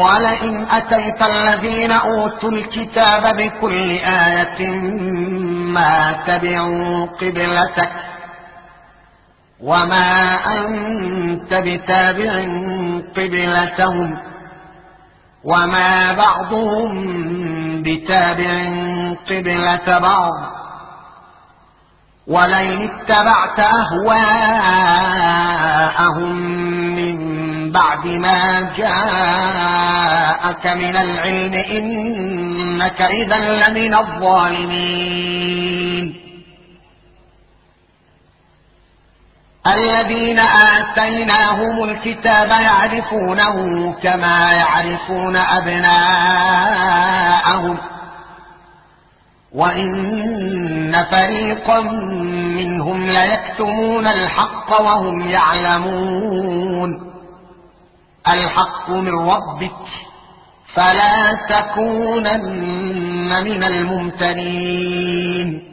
ولئن أتيت الذين أوتوا الكتاب بكل آية ما تبعوا قبلتك وما أنت بتابع قبلتهم وما بعضهم بتابع قبلة بعض ولئن اتبعت أهواءهم من بعد ما جاءك من العلم إنك إذا لمن الظالمين. الذين آتيناهم الكتاب يعرفونه كما يعرفون أبناءهم وإن فريقا منهم ليكتمون الحق وهم يعلمون. الحق من ربك فلا تكونن من الممترين.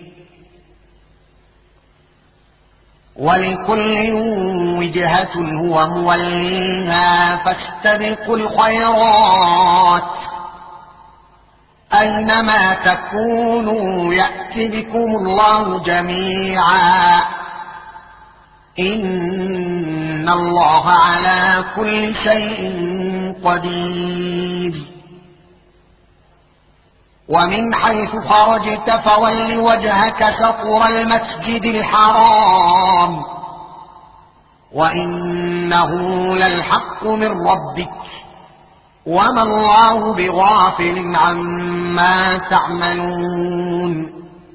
ولكل وجهة هو موليها فاستبقوا الخيرات أينما تكونوا يأتي بكم الله جميعا إن الله على كل شيء قدير. ومن حيث خرجت فول وجهك شطر المسجد الحرام وإنه للحق من ربك وما الله بغافل عما تعملون.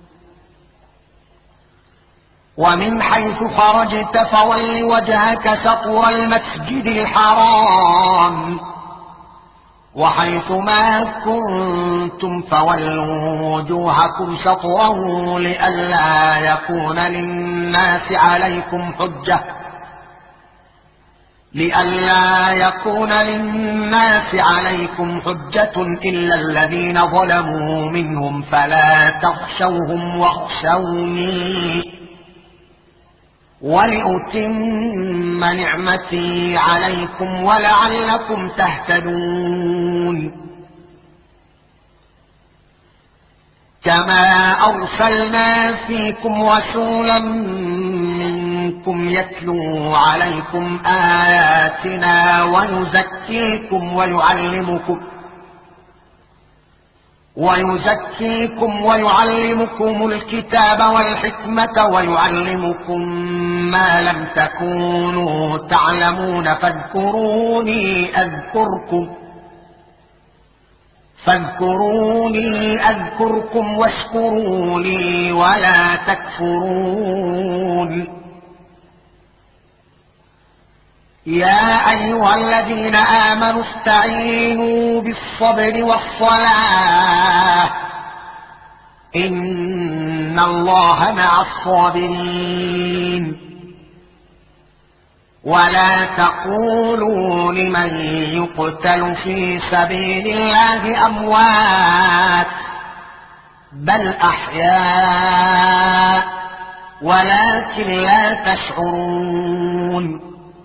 ومن حيث خرجت فول وجهك شطر المسجد الحرام وحيث ما كنتم فولوا وجوهكم شطره لئلا يكون للناس عليكم حجة لئلا يكون للناس عليكم حجة إلا الذين ظلموا منهم فلا تخشوهم واخشوني ولأتم نعمتي عليكم ولعلكم تهتدون. كما أرسلنا فيكم رسولا منكم يتلو عليكم آياتنا ويزكيكم ويعلمكم ويزكيكم ويعلمكم الكتاب والحكمة ويعلمكم ما لم تكونوا تعلمون فاذكروني أذكركم فاذكروني أذكركم واشكروا لي ولا تكفرون. يا أيها الذين آمنوا استعينوا بالصبر والصلاة إن الله مع الصابرين. ولا تقولوا لمن يقتل في سبيل الله أموات بل أحياء ولكن لا تشعرون.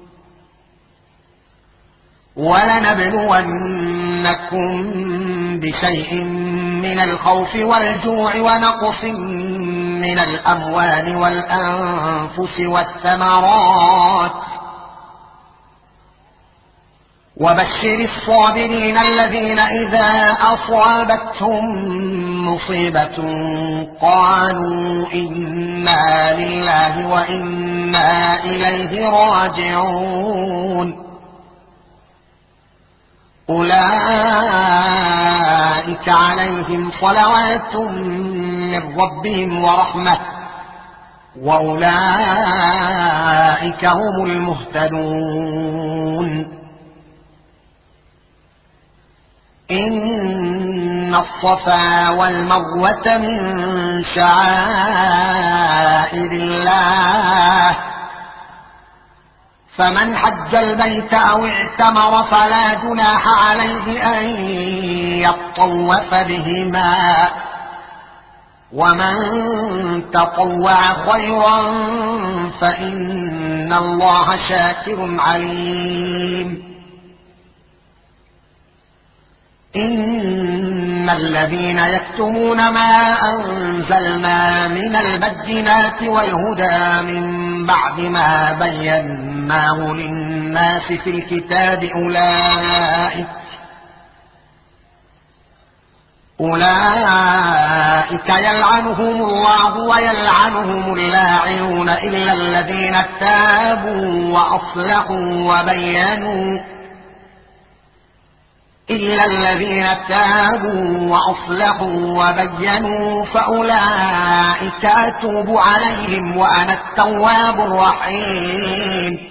ولنبلونكم بشيء من الخوف والجوع ونقص من الأموال والأنفس والثمرات وبشر الصابرين الذين إذا أصابتهم مصيبة قالوا إنا لله وإنا إليه راجعون. أولئك عليهم صلوات من ربهم ورحمة وأولئك هم المهتدون. إن الصفا والمروة من شعائر الله فمن حج البيت أو اعتمر فلا جناح عليه أن يطوف بهما ومن تطوع خيرا فإن الله شاكر عليم. إن إن الذين يكتمون ما أنزلنا من البينات والهدى من بعد ما بيناه للناس في الكتاب أولئك أولئك يلعنهم الله ويلعنهم اللاعنون إلا الذين تابوا وأصلحوا وبينوا إلا الذين تابوا وأصلحوا وبينوا فأولئك أتوب عليهم وأنا التواب الرحيم.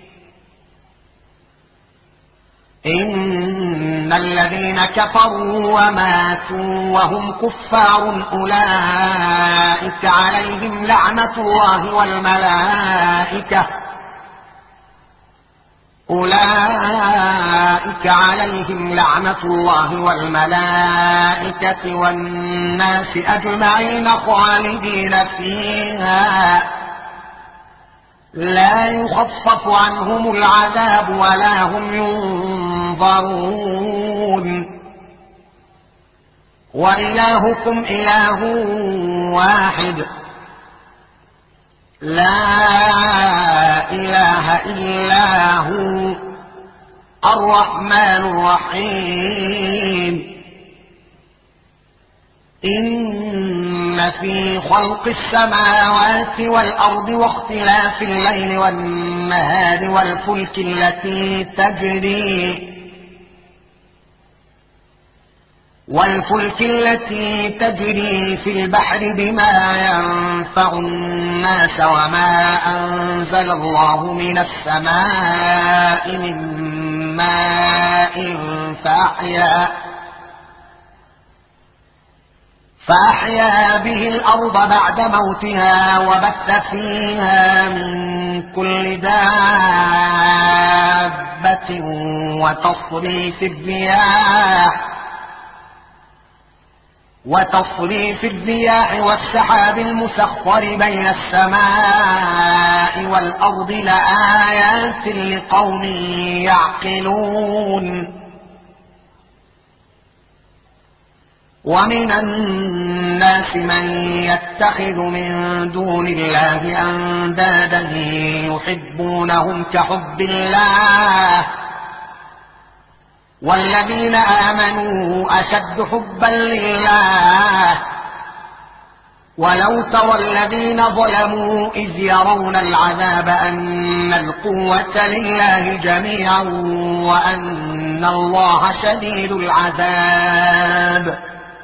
إن الذين كفروا وماتوا وهم كفار أولئك عليهم لعنة الله والملائكة أولئك عليهم لعنة الله والملائكة والناس أجمعين خالدين فيها لا يخفف عنهم العذاب ولا هم ينظرون. وإلهكم إله واحد لا إله إلا هو الرحمن الرحيم. إن في خلق السماوات والأرض واختلاف الليل والنهار والفلك التي تجري والفلك التي تجري في البحر بما ينفع الناس وما أنزل الله من السماء من ماء فأحيا فأحيا به الأرض بعد موتها وبث فيها من كل دابة وتصريف الرياح وتصريف الرياح والسحاب المسخر بين السماء والأرض لآيات لقوم يعقلون. ومن الناس من يتخذ من دون الله أندادا يحبونهم كحب الله والذين آمنوا أشد حبا لله. ولو ترى الذين ظلموا إذ يرون العذاب أن القوة لله جميعا وأن الله شديد العذاب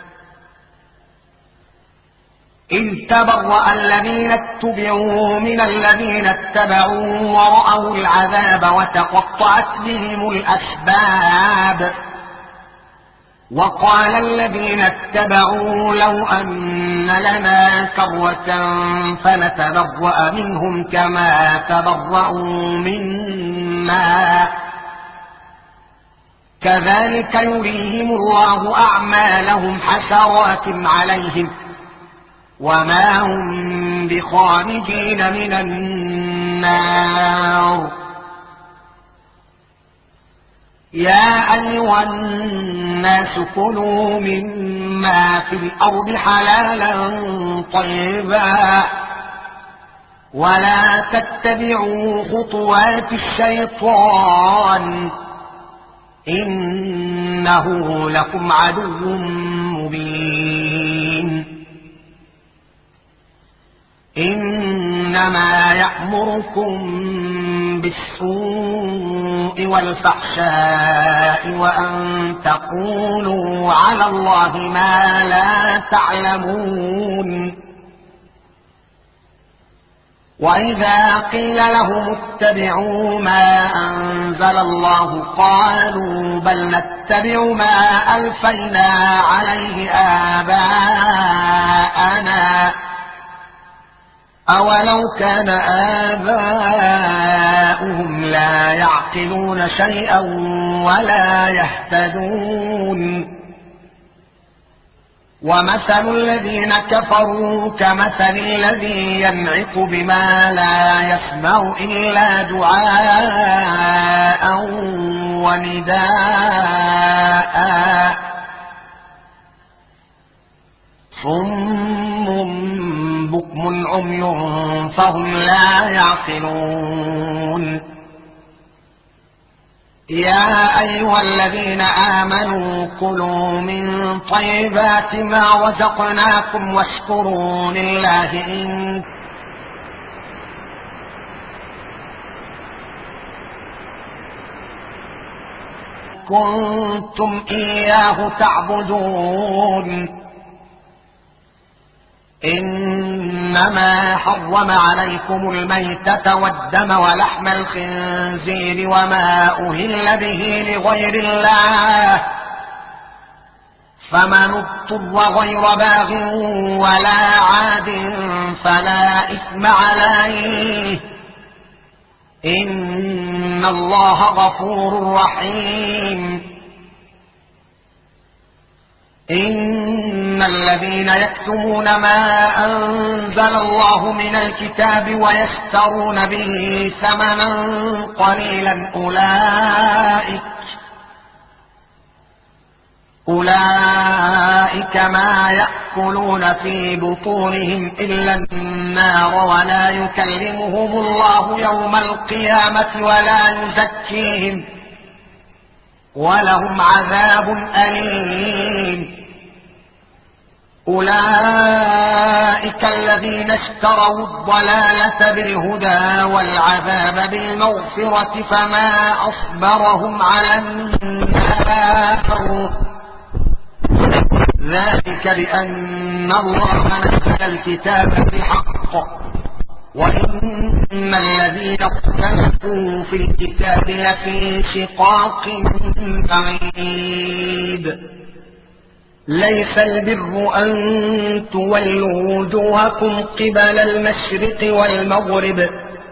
إذ تبرأ الذين اتبعوا من الذين اتبعوا ورأوا العذاب وتقطعت بهم الأسباب. وقال الذين اتبعوا لو أن لنا كرة فنتبرأ منهم كما تبرأوا منا كذلك يريهم الله أعمالهم حسرات عليهم وما هم بخارجين من النار. يا أيها الناس كلوا مما في الأرض حلالا طيبا ولا تتبعوا خطوات الشيطان إنه لكم عدو مبين. إنما يأمركم بالسوء والفحشاء وأن تقولوا على الله ما لا تعلمون. وإذا قيل لهم اتبعوا ما أنزل الله قالوا بل نتبع ما ألفينا عليه آباءنا أولو كان آباؤهم لا يعقلون شيئا ولا يهتدون. ومثل الذين كفروا كمثل الذي ينعق بما لا يسمع إلا دعاء ونداء عمي فهم لا يعقلون. يا أيها الذين آمنوا كلوا من طيبات ما رزقناكم واشكروا لله إن كنتم إياه تعبدون. إنما حرم عليكم الميتة والدم ولحم الخنزير وما أهل به لغير الله، فمن اضطر غير باغ ولا عاد فلا إثم عليه، إن الله غفور رحيم. إن الذين يكتمون ما أنزل الله من الكتاب ويشترون به ثمنا قليلا أولئك أولئك ما يأكلون في بطونهم إلا النار ولا يكلمهم الله يوم القيامة ولا يزكيهم ولهم عذاب أليم. أولئك الذين اشتروا الضلالة بالهدى والعذاب بالمغفرة فما أصبرهم على النار، ذلك بأن الله نزل الكتاب بالحق وإن الذين اختلفوا في الكتاب لفي شقاق بعيد. ليس البر أن تولوا وجوهكم قبل المشرق والمغرب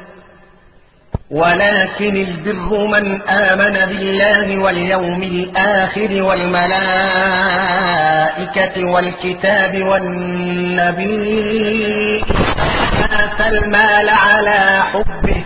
ولكن البر من آمن بالله واليوم الآخر والملائكة والكتاب والنبي آتى المال على حبه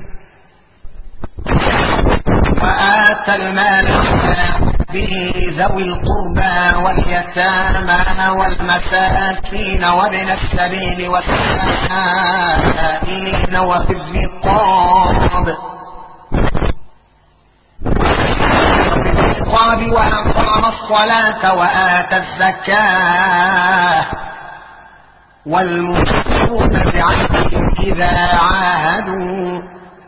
وآتى المال على حبه ذوي القربى واليتامى والمساكين وابن السبيل والسائلين وفي الرقاب وأقام الصلاة وآتى الزكاة والموفون بعهدهم إذا عاهدوا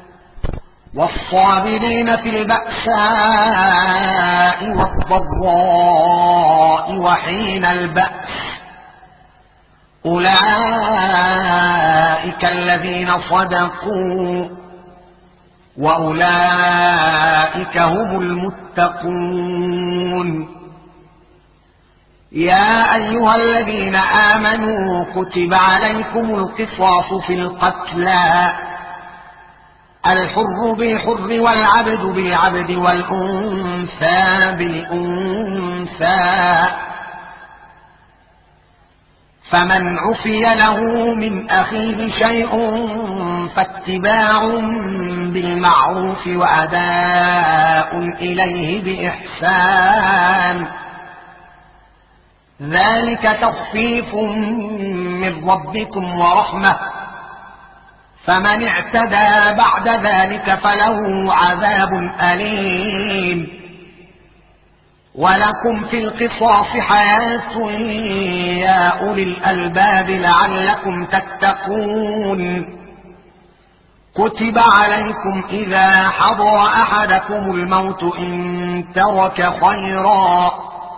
والصابرين في البأساء والضراء وحين البأس، أولئك الذين صدقوا وأولئك هم المتقون. يا أيها الذين آمنوا كتب عليكم القصاص في القتلى، الحر بالحر والعبد بالعبد والأنثى بالأنثى، فمن عفي له من أخيه شيء فاتباع بالمعروف وأداء إليه بإحسان، ذلك تخفيف من ربكم ورحمة، فمن اعتدى بعد ذلك فله عذاب أليم. ولكم في القصاص حياة يا أولي الألباب لعلكم تتقون. كتب عليكم إذا حضر أحدكم الموت إن ترك خيرا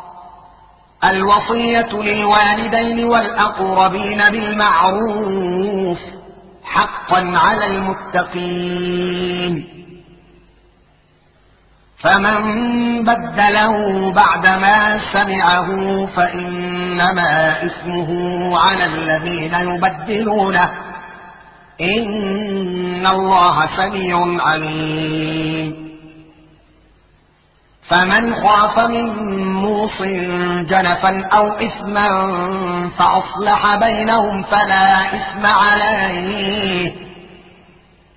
الوصية للوالدين والأقربين بالمعروف حقا على المتقين، فمن بدله بعدما سمعه فإنما إثمه على الذين يبدلونه، إن الله سميع عليم. فمن خاف من موص جنفا أو إثما فأصلح بينهم فلا إثم عليه،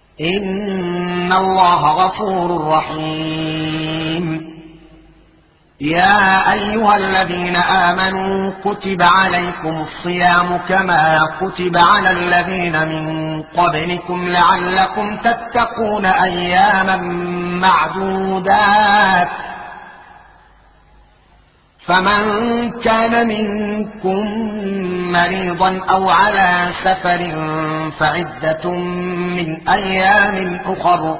إن الله غفور رحيم. يا أيها الذين آمنوا كتب عليكم الصيام كما كتب على الذين من قبلكم لعلكم تتقون أياما معدودات. فمن كان منكم مريضا أو على سفر فعدة من أيام أخر،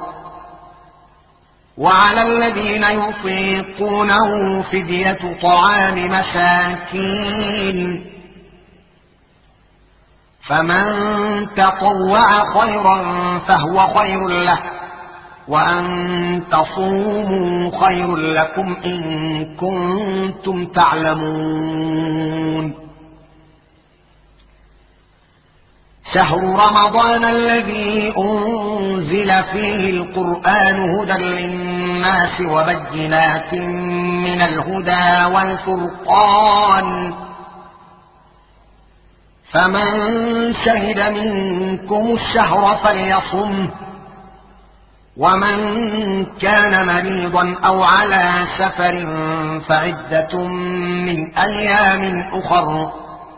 وعلى الذين يطيقونه فدية طعام مساكين، فمن تطوع خيرا فهو خير له، وأن تصوموا خير لكم إن كنتم تعلمون. شهر رمضان الذي أنزل فيه القرآن هدى للناس وبينات من الهدى والفرقان، فمن شهد منكم الشهر فليصمه، ومن كان مريضا أو على سفر فعدة من أيام أخر،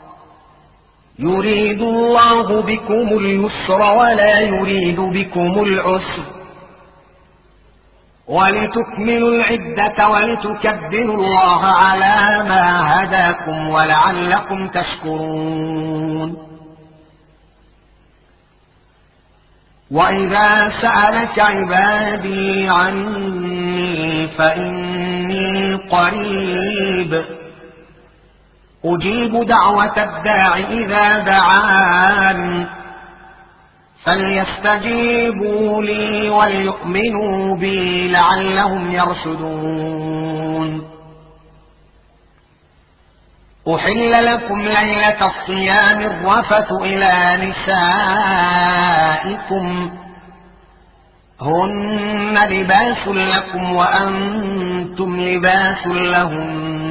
يريد الله بكم اليسر ولا يريد بكم العسر، ولتكملوا العدة ولتكبروا الله على ما هداكم ولعلكم تشكرون. وإذا سألك عبادي عني فإني قريب أجيب دعوة الداع إذا دعان، فليستجيبوا لي وليؤمنوا بي لعلهم يرشدون. أحل لكم ليلة الصيام الرفث إلى نسائكم هن لباس لكم وأنتم لباس لهم،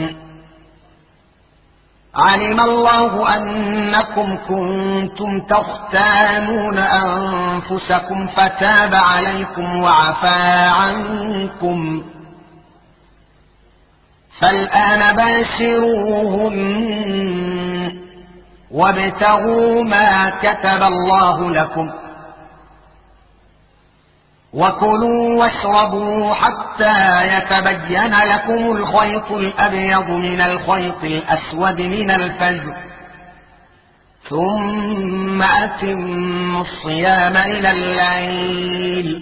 علم الله أنكم كنتم تختانون أنفسكم فتاب عليكم وعفى عنكم، فالآن باشروهن وابتغوا ما كتب الله لكم، وكلوا واشربوا حتى يتبين لكم الخيط الأبيض من الخيط الأسود من الفجر، ثم أتموا الصيام إلى الليل،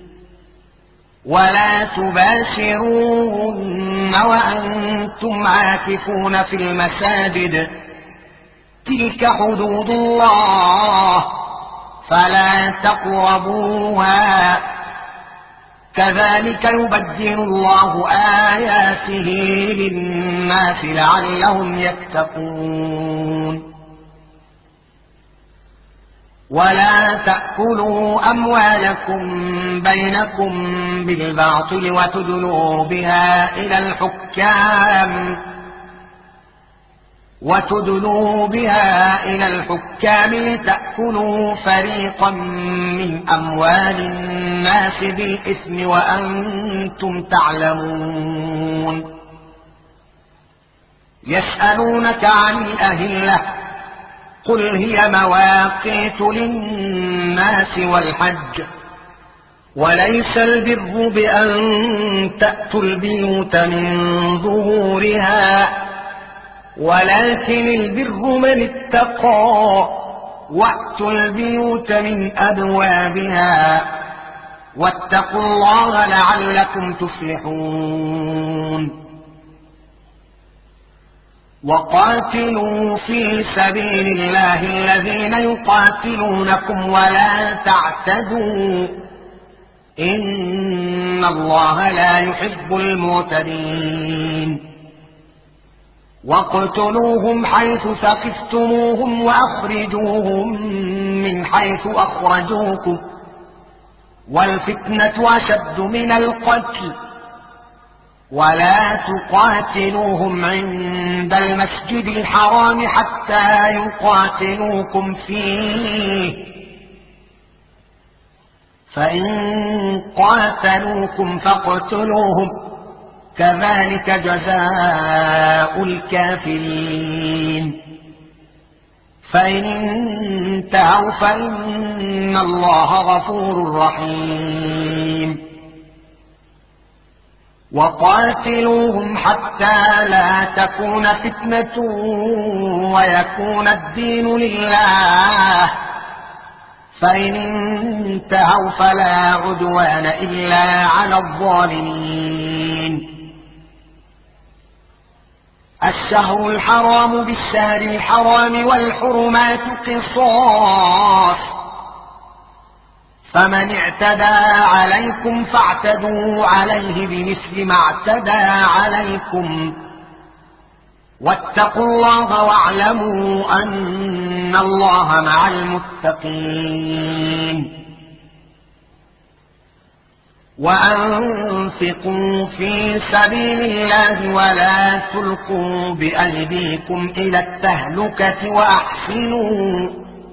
ولا تباشروهن وأنتم عاكفون في المساجد، تلك حدود الله فلا تقربوها، كذلك يبين الله آياته للناس لعلهم يتقون. ولا تأكلوا أموالكم بينكم بالباطل وتدلوا بها إلى الحكام وتدلوا بها إلى الحكام لتأكلوا فريقا من أموال الناس بالإثم وأنتم تعلمون. يسألونك عن الأهلة قل هي مواقيت للناس والحج، وليس البر بأن تأتوا البيوت من ظهورها، ولكن البر من اتقى، وأتوا البيوت من أبوابها، واتقوا الله لعلكم تفلحون. وقاتلوا في سبيل الله الذين يقاتلونكم ولا تعتدوا، إن الله لا يحب المعتدين. واقتلوهم حيث ثقفتموهم وأخرجوهم من حيث أخرجوكم، والفتنة أشد من القتل، ولا تقاتلوهم عند المسجد الحرام حتى يقاتلوكم فيه، فإن قاتلوكم فاقتلوهم كذلك جزاء الكافرين. فإن انتهوا فإن الله غفور رحيم. وقاتلوهم حتى لا تكون فتنة ويكون الدين لله، فإن انتهوا فلا عدوان إلا على الظالمين. الشهر الحرام بالشهر الحرام والحرمات قصاص، فمن اعتدى عليكم فاعتدوا عليه بمثل ما اعتدى عليكم، واتقوا الله واعلموا أن الله مع المتقين. وأنفقوا في سبيل الله ولا تلقوا بأيديكم إلى التهلكة وأحسنوا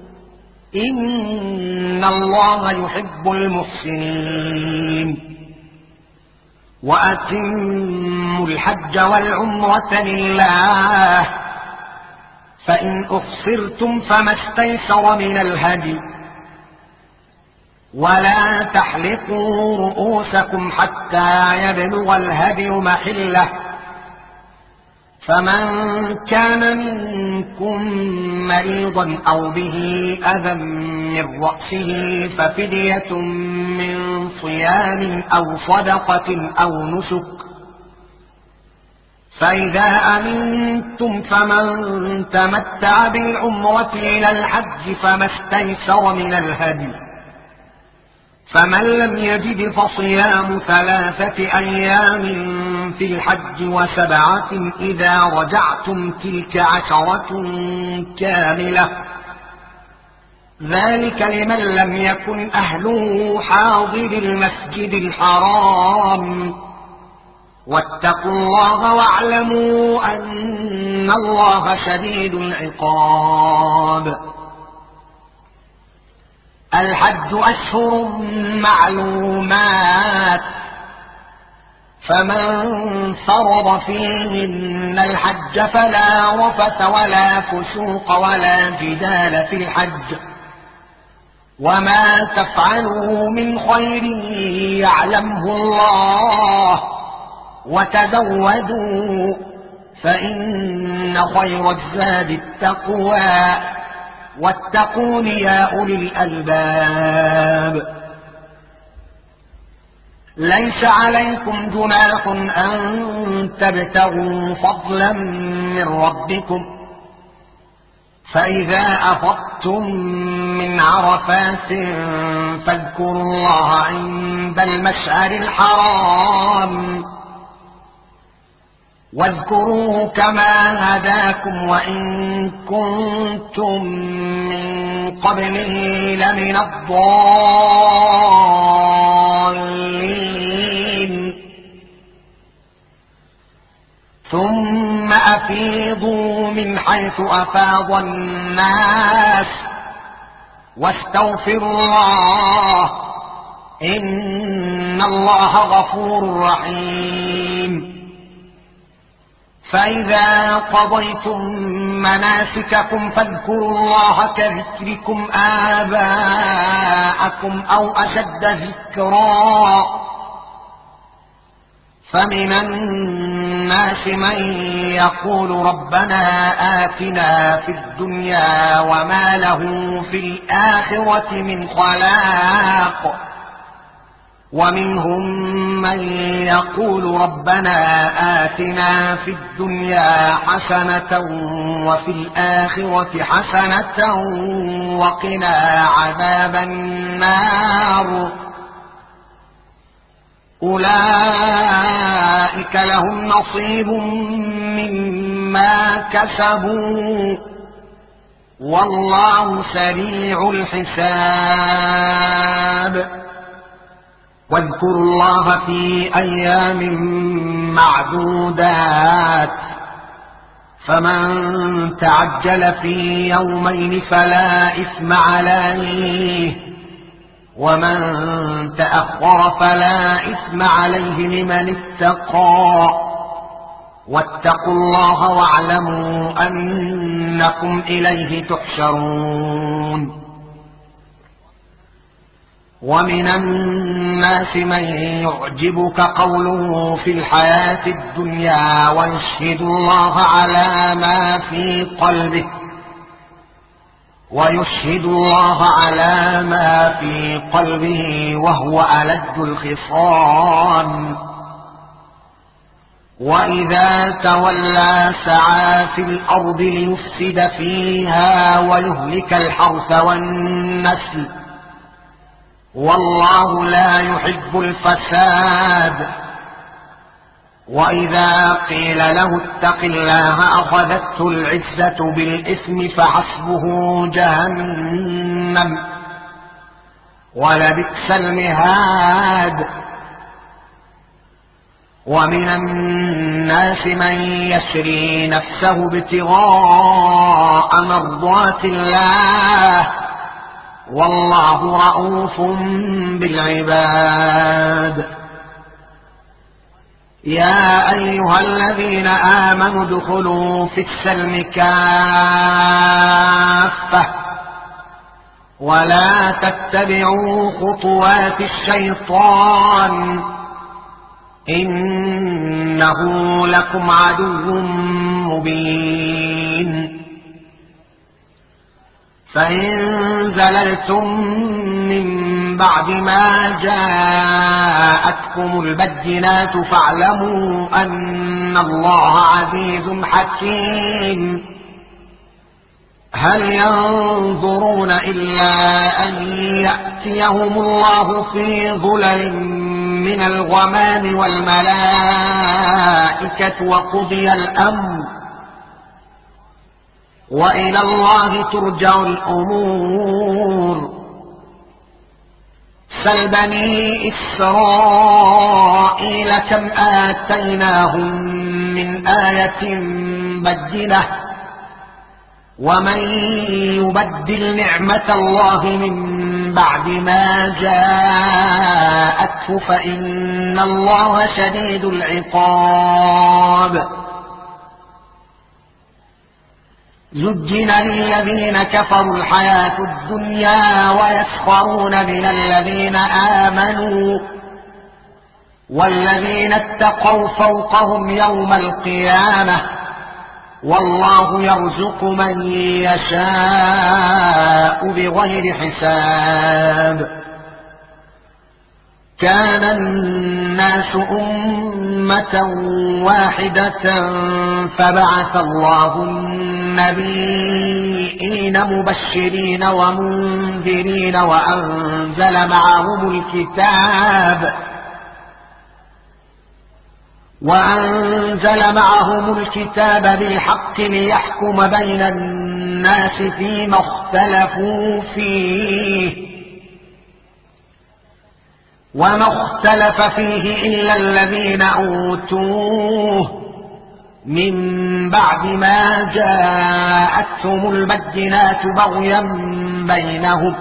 إن الله يحب المحسنين. وأتموا الحج والعمرة لله، فإن أحصرتم فما استيسر من الهدي، ولا تحلقوا رؤوسكم حتى يبلغ الهدي محله، فمن كان منكم مريضا أو به أذى من رأسه ففدية من صيام أو صدقة أو نسك، فإذا أمنتم فمن تمتع بالعمرة إلى الحج فما استيسر من الهدي، فمن لم يجد فصيام ثلاثة أيام في الحج وسبعة إذا رجعتم تلك عشرة كاملة، ذلك لمن لم يكن أهله حاضر المسجد الحرام. واتقوا الله واعلموا أن الله شديد العقاب. الحج أشهر معلومات، فمن فرض فيهن الحج فلا رفث ولا فسوق ولا جدال في الحج، وما تفعلوا من خير يعلمه الله، وتزودوا فإن خير الزاد التقوى، واتقون يا أولي الألباب. ليس عليكم جناح أن تبتغوا فضلا من ربكم، فإذا أفضتم من عرفات فاذكروا الله عند المشعر الحرام، واذكروه كما هداكم وإن كنتم من قبله لمن الضالين. ثم أفيضوا من حيث أفاض الناس واستغفروا الله إن الله غفور رحيم. فإذا قضيتم مناسككم فاذكروا الله كذكركم آباءكم أو أشد ذكرا، فمن الناس من يقول ربنا آتنا في الدنيا وما له في الآخرة من خلاق، ومنهم من يقول ربنا آتنا في الدنيا حسنة وفي الآخرة حسنة وقنا عذاب النار. أولئك لهم نصيب مما كسبوا والله سريع الحساب. واذكروا الله في أيام معدودات، فمن تعجل في يومين فلا إثم عليه، ومن تأخر فلا إثم عليه لمن اتقى واتقوا الله واعلموا أنكم إليه تحشرون. ومن الناس من يعجبك قوله في الحياة الدنيا ويشهد الله على ما في قلبه ويشهد الله على ما في قلبه وهو ألد الخصام وإذا تولى سعى في الأرض ليفسد فيها ويهلك الحرث والنسل والله لا يحب الفساد. وإذا قيل له اتق الله أخذته العزة بالإثم فحسبه جهنم ولبئس المهاد. ومن الناس من يشري نفسه ابتغاء مرضات الله والله رؤوف بالعباد. يا أيها الذين آمنوا ادخلوا في السلم كافة ولا تتبعوا خطوات الشيطان إنه لكم عدو مبين. فإن زللتم من بعد ما جاءتكم البينات فاعلموا أن الله عزيز حكيم. هل ينظرون إلا أن يأتيهم الله في ظلل من الغمام والملائكة وقضي الأمر وإلى الله ترجع الأمور. سل بني إسرائيل كم آتيناهم من آية بينة ومن يبدل نعمة الله من بعد ما جاءته فإن الله شديد العقاب. زجن للذين كفروا الحياة الدنيا ويسخرون من الذين آمنوا والذين اتقوا فوقهم يوم القيامة والله يرزق من يشاء بغير حساب. كان الناس أمة واحدة فبعث الله النبيين مبشرين ومنذرين وأنزل معهم الكتاب وأنزل معهم الكتاب بالحق ليحكم بين الناس فيما اختلفوا فيه وما اختلف فيه إلا الذين أوتوه من بعد ما جاءتهم البينات بغيا بينهم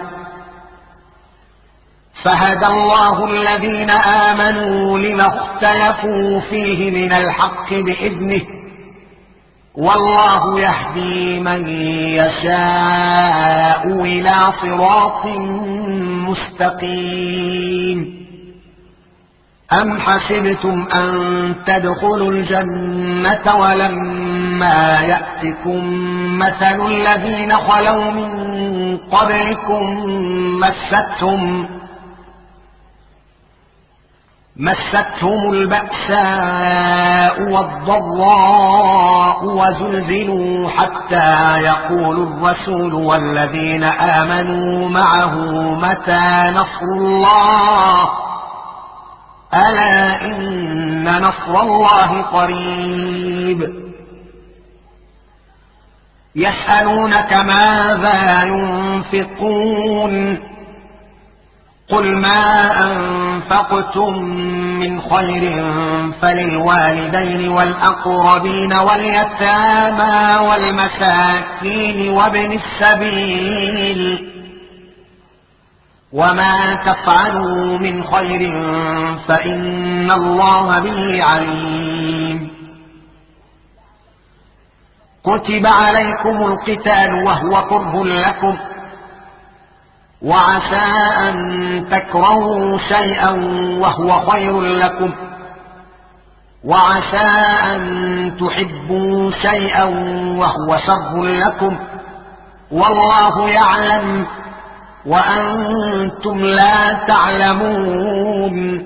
فهدى الله الذين آمنوا لما اختلفوا فيه من الحق بإذنه والله يهدي من يشاء إلى صراط مستقيم. أم حسبتم أن تدخلوا الجنة ولما يأتكم مثل الذين خلوا من قبلكم مستهم مستهم البأساء والضراء وزلزلوا حتى يقول الرسول والذين آمنوا معه متى نصر الله ألا إن نصر الله قريب. يسألونك ماذا ينفقون قل ما أنفقتم من خير فللوالدين والأقربين واليتامى والمساكين وابن السبيل وما تفعلوا من خير فإن الله به عليم. كتب عليكم القتال وهو كره لكم، وعسى أن تكرهوا شيئا وهو خير لكم، وعسى أن تحبوا شيئا وهو شر لكم، والله يعلم وأنتم لا تعلمون.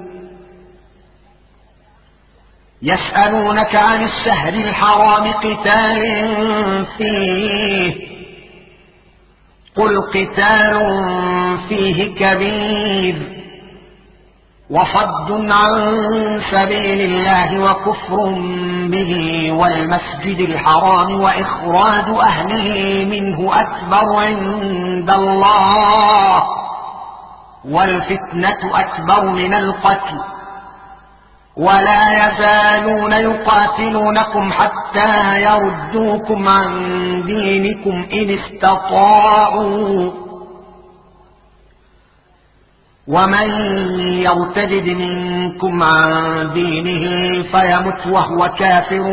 يسألونك عن الشهر الحرام قتال فيه، قل قتال فيه كبير، وصد عن سبيل الله وكفر به والمسجد الحرام وإخراج أهله منه أكبر عند الله، والفتنة أكبر من القتل، ولا يزالون يقاتلونكم حتى يردوكم عن دينكم إن استطاعوا، ومن يرتد منكم عن دينه فيمت وهو كافر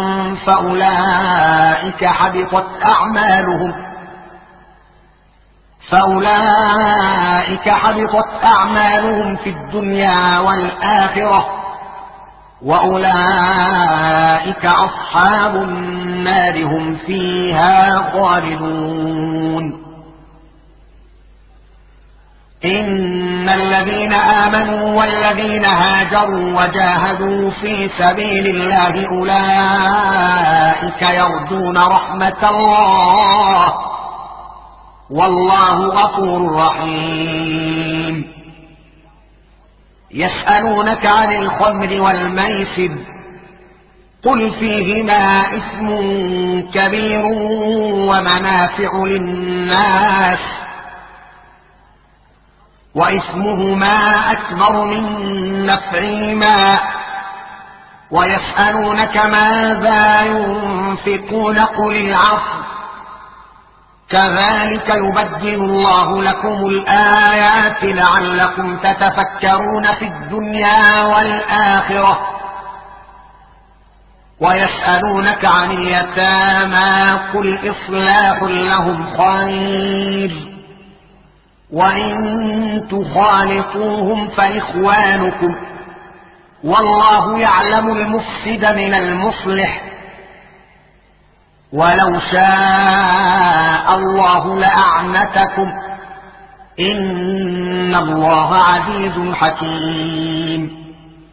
فأولئك حبطت أعمالهم فأولئك حبطت أعمالهم في الدنيا والآخرة، وأولئك أصحاب النار هم فيها خالدون. إن الذين آمنوا والذين هاجروا وجاهدوا في سبيل الله أولئك يرجون رحمة الله، والله غفور رحيم. يسألونك عن الخمر والميسر، قل فيهما إثم كبير ومنافع للناس، وإثمهما أكبر من نفعهما، ويسألونك ماذا ينفقون قل العفو، كذلك يبين الله لكم الآيات لعلكم تتفكرون في الدنيا والآخرة. ويسألونك عن اليتامى قل إصلاح لهم خير، وإن تخالطوهم فإخوانكم، والله يعلم المفسد من المصلح، ولو شاء الله لأعنتكم إن الله عزيز حكيم.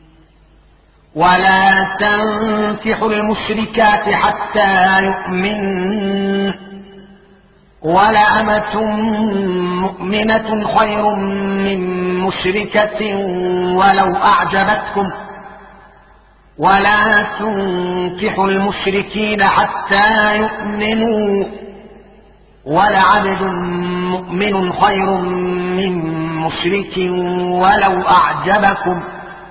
ولا تنكحوا المشركات حتى يؤمنن، ولأمة مؤمنة خير من مشركة ولو أعجبتكم، ولا تنكحوا المشركين حتى يؤمنوا، ولعبد مؤمن خير من مشرك ولو أعجبكم،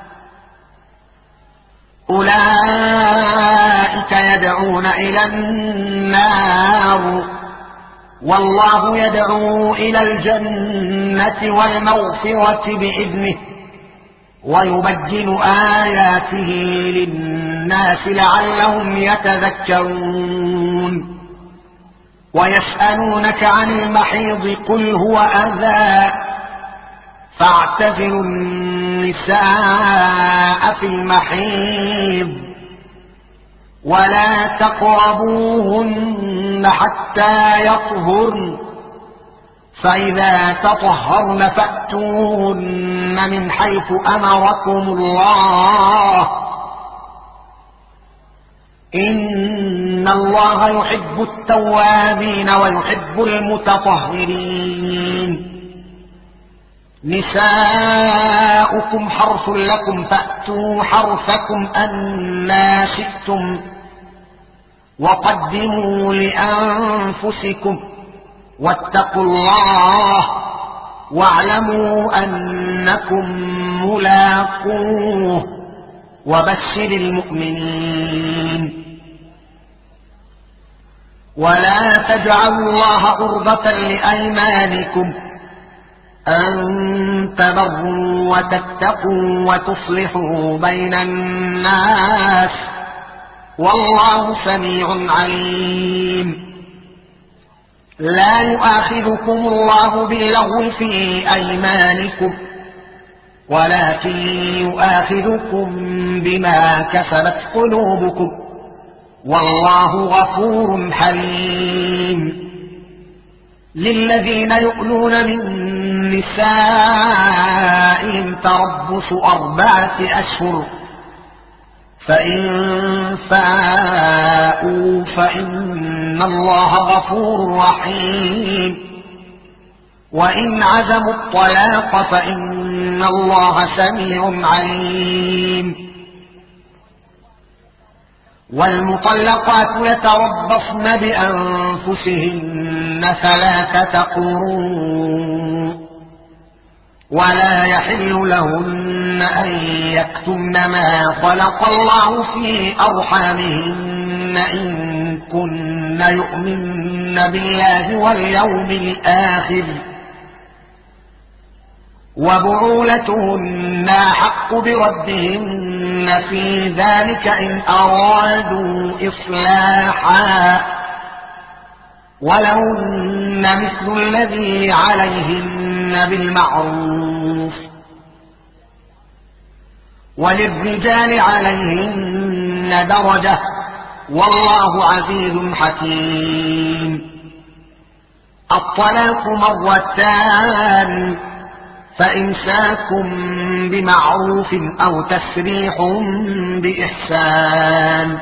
أولئك يدعون إلى النار، والله يدعو إلى الجنة والمغفرة بإذنه، ويبين آياته للناس لعلهم يتذكرون. ويسألونك عن المحيض قل هو أذى فاعتزلوا النساء في المحيض، ولا تقربوهن حتى يطهرن، فإذا تطهرن فأتوهن من حيث أمركم الله، إن الله يحب التوابين ويحب المتطهرين. نساؤكم حرث لكم فأتوا حرثكم أنى شئتم، وقدموا لأنفسكم واتقوا الله واعلموا أنكم ملاقوه، وبشر المؤمنين. ولا تجعلوا الله عرضة لأيمانكم، أن تبروا وتتقوا وتصلحوا بين الناس والله سميع عليم. لا يؤاخذكم الله باللغو في أيمانكم ولكن يؤاخذكم بما كسبت قلوبكم والله غفور حليم. للذين يؤلون من نسائهم تربص أربعة أشهر فإن فاءوا فإن الله غفور رحيم. وإن عزموا الطلاق فإن الله سميع عليم. والمطلقات يتربصن بأنفسهن ثلاثة قروء ولا يحل لهن أن يكتمن ما خلق الله في أرحامهن إن كن يؤمن بالله واليوم الآخر وبعولتهن حق بردهن في ذلك إن أرادوا إصلاحا ولهن مثل الذي عليهن بالمعروف وللرجال عليهن درجة والله عزيز حكيم. الطلاق مرتان فإمساك بمعروف أو تسريح بإحسان.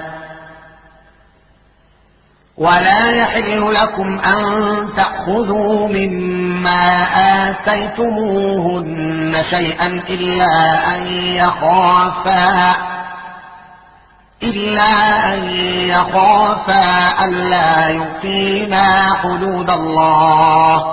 ولا يحل لكم أن تأخذوا مما آتيتموهن شيئا إلا أن يخافا إلا أن يخافا ألا يقيما حدود الله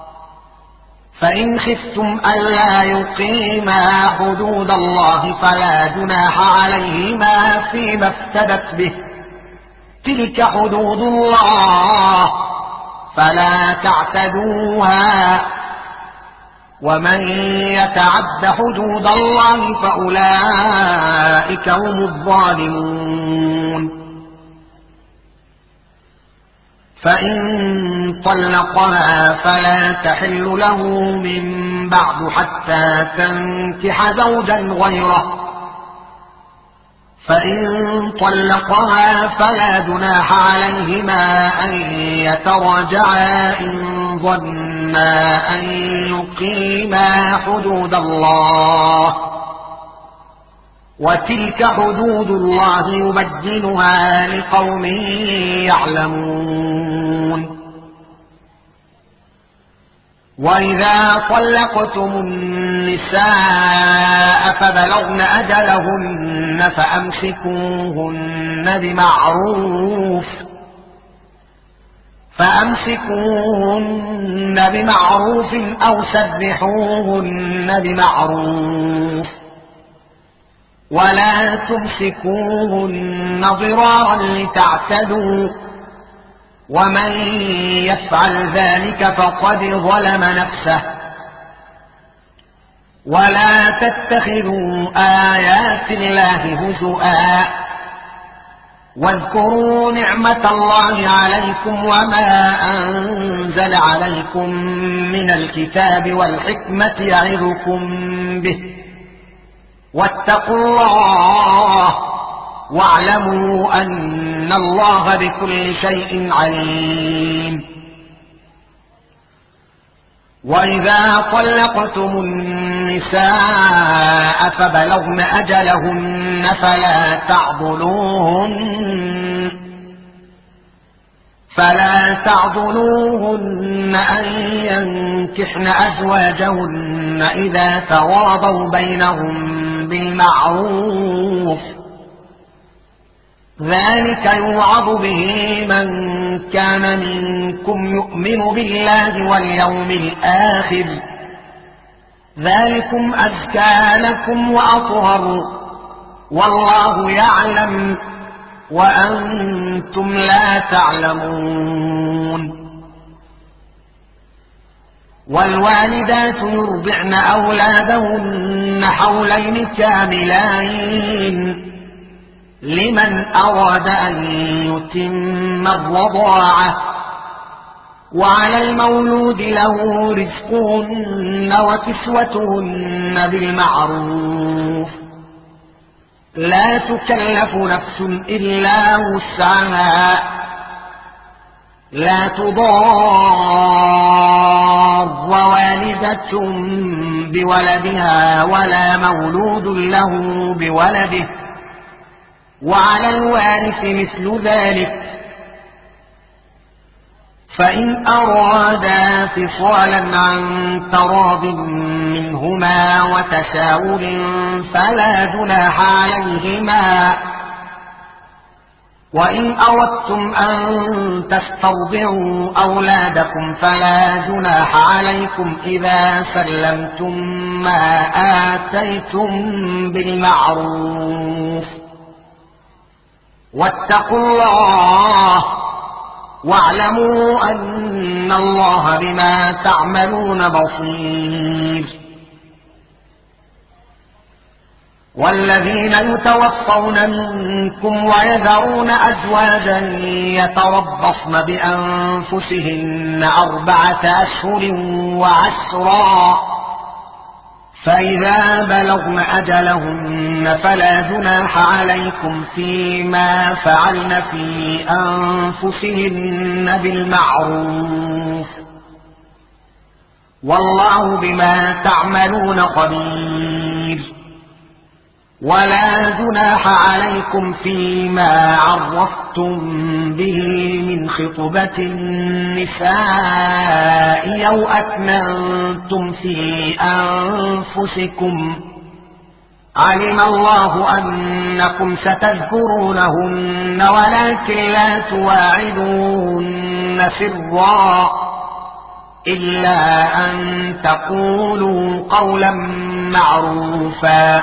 فإن خفتم ألا يقيما حدود الله فلا جناح عليهما فيما افتدت به تلك حدود الله فلا تعتدوها ومن يتعد حدود الله فأولئك هم الظالمون. فإن طلقها فلا تحل له من بعد حتى تنكح زوجا غيره فإن طلقها فلا جناح عليهما أن يتراجعا إن ظنا أن يقيما حدود الله وتلك حدود الله يبينها لقوم يعلمون. وإذا طلقتم النساء فبلغن أجلهن فأمسكوهن بمعروف فأمسكوهن بمعروف أو سرحوهن بمعروف ولا تمسكوهن ضرارا لتعتدوا ومن يفعل ذلك فقد ظلم نفسه. ولا تتخذوا آيات الله هزؤا واذكروا نعمة الله عليكم وما أنزل عليكم من الكتاب والحكمة يعظكم به واتقوا الله واعلموا أن الله بكل شيء عليم. وإذا طلقتم النساء فبلغن أجلهن فلا تعضلوهن فلا تعضلوهن أن ينكحن أزواجهن إذا تراضوا بينهم بالمعروف ذلك يوعظ به من كان منكم يؤمن بالله واليوم الآخر ذلكم أزكى لكم وأطهر والله يعلم وأنتم لا تعلمون. والوالدات يرضعن أولادهن حولين كاملين لمن أراد أن يتم الرضاعة، وعلى المولود له رزقهن وكسوتهن بالمعروف، لا تكلف نفس إلا وسعها، لا تضار والدة بولدها ولا مولود له بولده، وعلى الوارث مثل ذلك. فإن أرادا فصالا عن تراض منهما وتشاور فلا جناح عليهما. وإن أردتم أن تسترضعوا أولادكم فلا جناح عليكم إذا سلمتم ما آتيتم بالمعروف. واتقوا الله واعلموا أن الله بما تعملون بصير. والذين يتوفون منكم ويذرون أزواجا يتربصن بأنفسهن أربعة أشهر وعشرا، فإذا بلغن أجلهن فلا جناح عليكم فيما فعلن في أنفسهن بالمعروف، والله بما تعملون خبير. ولا جناح عليكم فيما عرفتم به من خطبة النساء أو أكننتم في أنفسكم، علم الله أنكم ستذكرونهن ولكن لا تواعدوهن سرا إلا أن تقولوا قولا معروفا.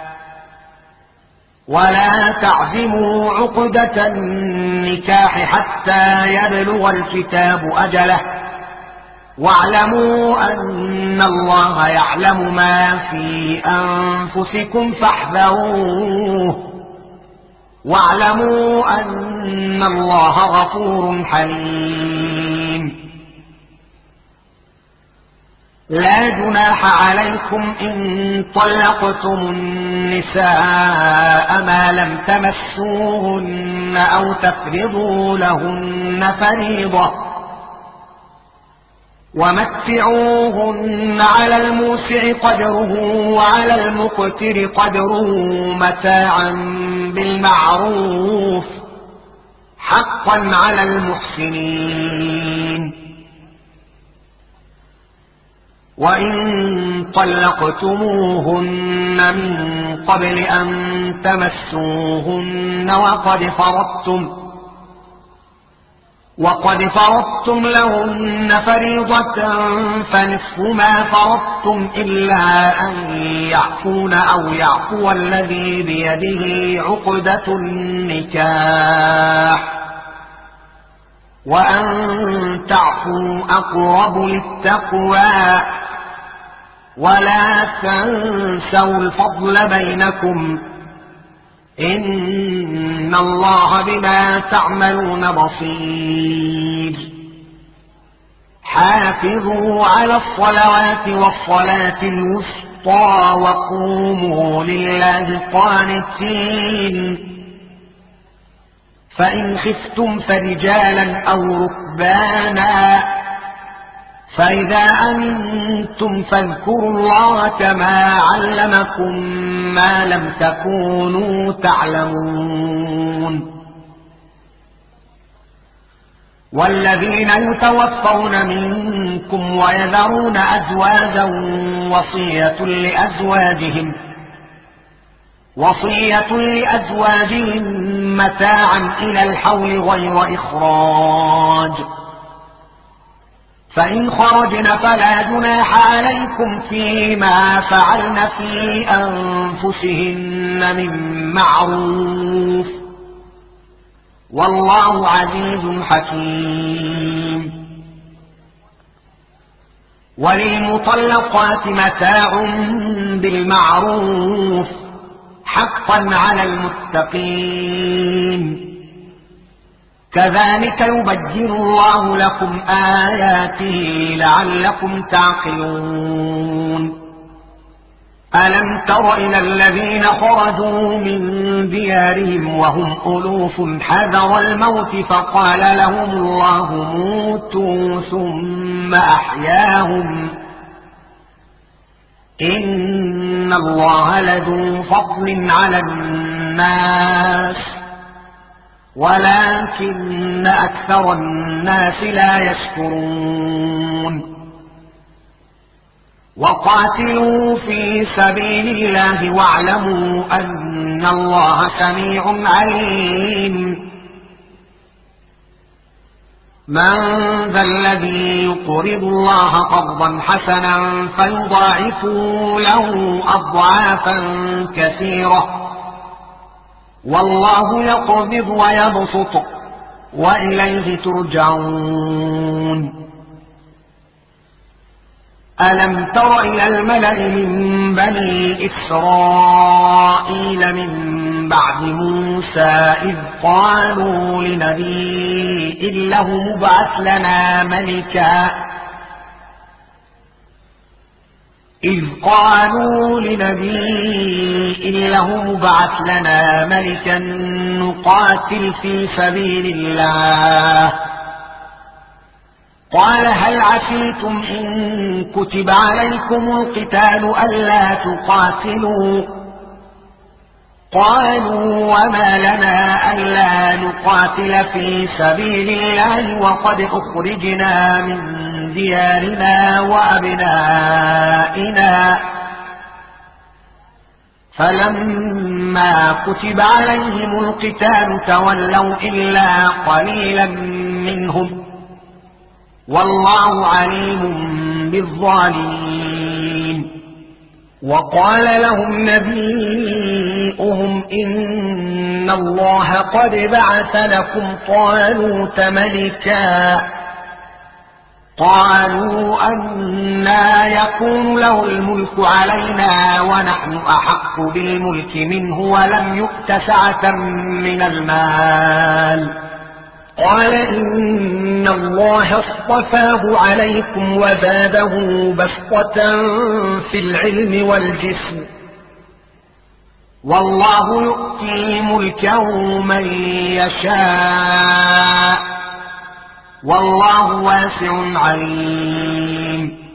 ولا تعزموا عقدة النكاح حتى يبلغ الكتاب أجله، واعلموا أن الله يعلم ما في أنفسكم فاحذروه، واعلموا أن الله غفور حليم. لا جناح عليكم إن طلقتم النساء ما لم تمسوهن أو تفرضوا لهن فريضة، ومتعوهن على الموسع قدره وعلى المقتر قدره متاعا بالمعروف حقا على المحسنين. وإن طلقتموهن من قبل أن تمسوهن وقد فرضتم وقد فرضتم لهن فريضة فنصف ما فرضتم إلا أن يعفون أو يعفو الذي بيده عقدة النكاح، وأن تعفوا أقرب للتقوى، ولا تنسوا الفضل بينكم إن الله بما تعملون بصير. حافظوا على الصلوات والصلاة الوسطى وقوموا لله قانتين. فإن خفتم فرجالا أو ركبانا، فإذا أمنتم فاذكروا الله كما علمكم ما لم تكونوا تعلمون. والذين يتوفون منكم ويذرون أزواجا وصية لأزواجهم وصية لأزواجهم متاعا إلى الحول غير إخراج، فإن خرجن فلا جناح عليكم فيما فعلن في أنفسهن من معروف، والله عزيز حكيم. وللمطلقات متاع بالمعروف حقا على المتقين كذلك يبين الله لكم آياته لعلكم تعقلون ألم تر إلى الذين خرجوا من ديارهم وهم ألوف حذر الموت فقال لهم الله موتوا ثم أحياهم إن الله لذو فضل على الناس ولكن أكثر الناس لا يشكرون وقاتلوا في سبيل الله واعلموا أن الله سميع عليم من ذا الذي يقرض الله قرضا حسنا فيضاعف له أضعافا كثيرة والله يقبض ويبسط وإليه ترجعون ألم تر إلى الملأ من بني إسرائيل من بعد موسى إذ قالوا لنبي له مبعث لنا ملكا إذ قالوا لنبي له مبعث لنا ملكا نقاتل في سبيل الله قال هل عسيتم إن كتب عليكم القتال ألا تقاتلوا قالوا وما لنا ألا نقاتل في سبيل الله وقد أخرجنا من ديارنا وأبنائنا فلما كتب عليهم القتال تولوا إلا قليلا منهم والله عليم بالظالمين وقال لهم نبيئهم إن الله قد بعث لكم طالوت ملكا قالوا أنى يكون له الملك علينا ونحن أحق بالملك منه ولم يؤت سعة من المال قال إن الله اصطفاه عليكم وزاده بسطة في العلم والجسم والله يؤتي ملكه من يشاء والله واسع عليم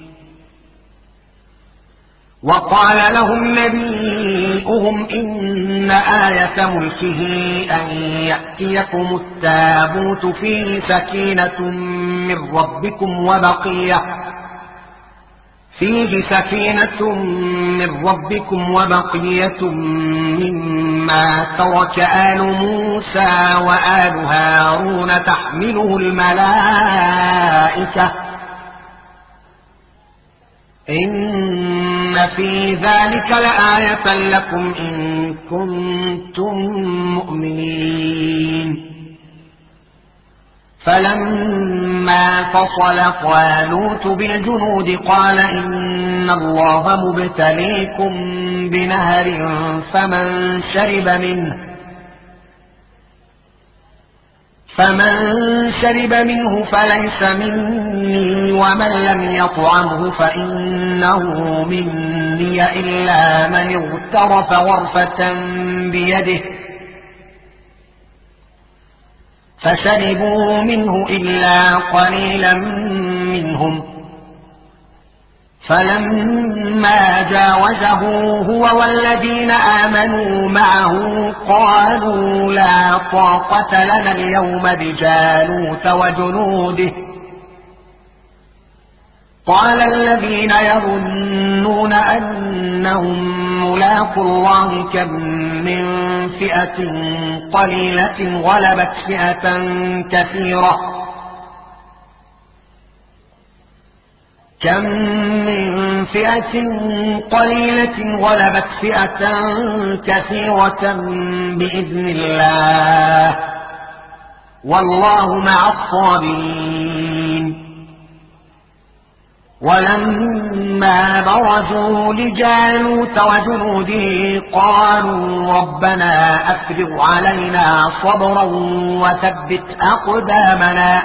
وقال لهم نبيئهم إن آية ملكه أن يأتيكم التابوت فيه سكينة من ربكم وبقية فيه سكينة من ربكم وبقية مما ترك آل موسى وآل هارون تحمله الملائكة إن في ذلك لآية لكم إن كنتم مؤمنين فلما فصل طالوت بالجنود قال إن الله مبتليكم بنهر فمن شرب منه فمن شرب منه فليس مني ومن لم يطعمه فإنه مني إلا من اغترف غرفة بيده فشربوا منه إلا قليلا منهم فلما جاوزه هو والذين آمنوا معه قالوا لا طاقة لنا اليوم بجالوت وجنوده قال الذين يظنون أنهم ملاقو الله كم من فئة قليلة غلبت فئة كثيرة كم من فئة قليلة غلبت فئة كثيرة بإذن الله والله مع الصابرين ولما برزوا لجالوت وجنوده قالوا ربنا أفرغ علينا صبرا وثبت أقدامنا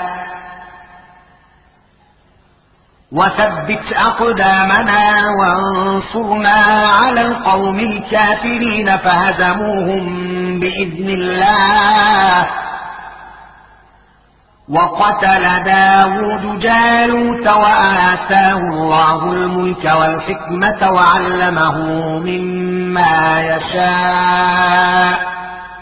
وثبت أقدامنا وانصرنا على القوم الكافرين فهزموهم بإذن الله. وقتل داود جالوت وآتاه الله الملك والحكمة وعلمه مما يشاء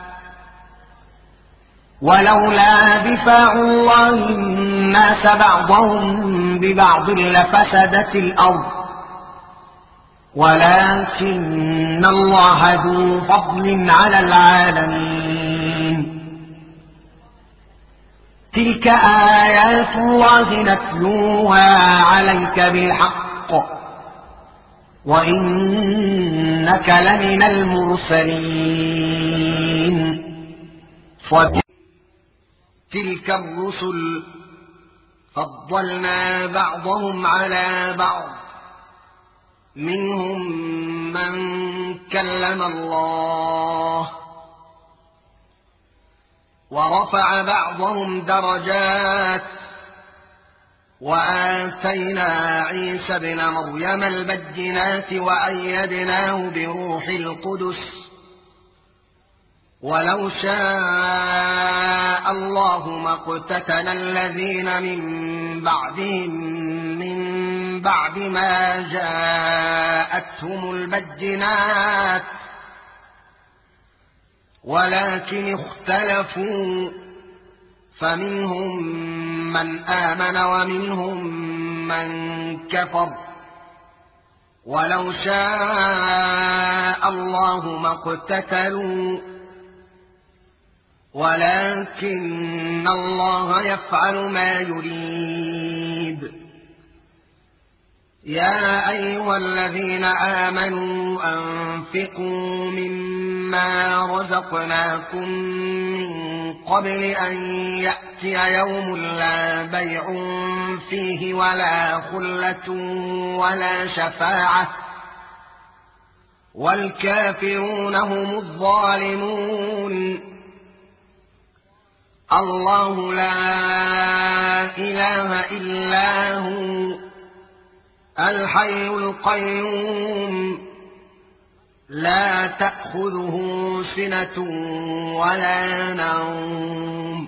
ولولا دفاع الله الناس بعضهم ببعض لفسدت الأرض ولكن الله ذو فضل على العالمين. تلك آيات الله نتلوها عليك بالحق وإنك لمن المرسلين. تلك الرسل فضلنا بعضهم على بعض منهم من كلم الله ورفع بعضهم درجات وآتينا عيسى ابن مريم البينات وأيدناه بروح القدس ولو شاء الله ما اقتتل الذين من بعدهم من بعد ما جاءتهم البينات ولكن اختلفوا فمنهم من آمن ومنهم من كفر ولو شاء الله ما اقتتلوا ولكن الله يفعل ما يريد. يا أيها الذين آمنوا أنفقوا مما رزقناكم من قبل أن يأتي يوم لا بيع فيه ولا خلة ولا شفاعة والكافرون هم الظالمون. الله لا إله إلا هو الحي القيوم لا تأخذه سنة ولا نوم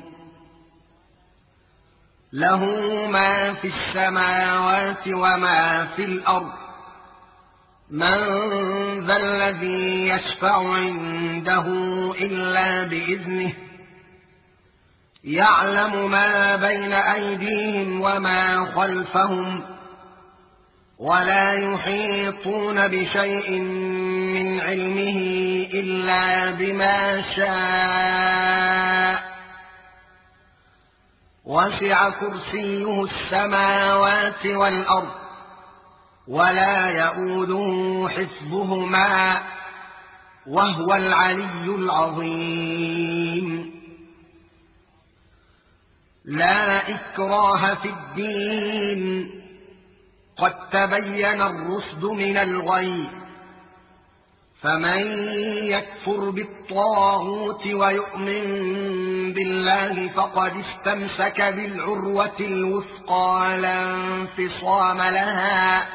له ما في السماوات وما في الأرض من ذا الذي يشفع عنده إلا بإذنه يعلم ما بين أيديهم وما خلفهم ولا يحيطون بشيء من علمه إلا بما شاء وسع كرسيه السماوات والأرض ولا يؤوده حفظهما وهو العلي العظيم. لا إكراه في الدين قد تبين الرشد من الغي فمن يكفر بالطاغوت ويؤمن بالله فقد استمسك بالعروة الوثقى لا انفصام لها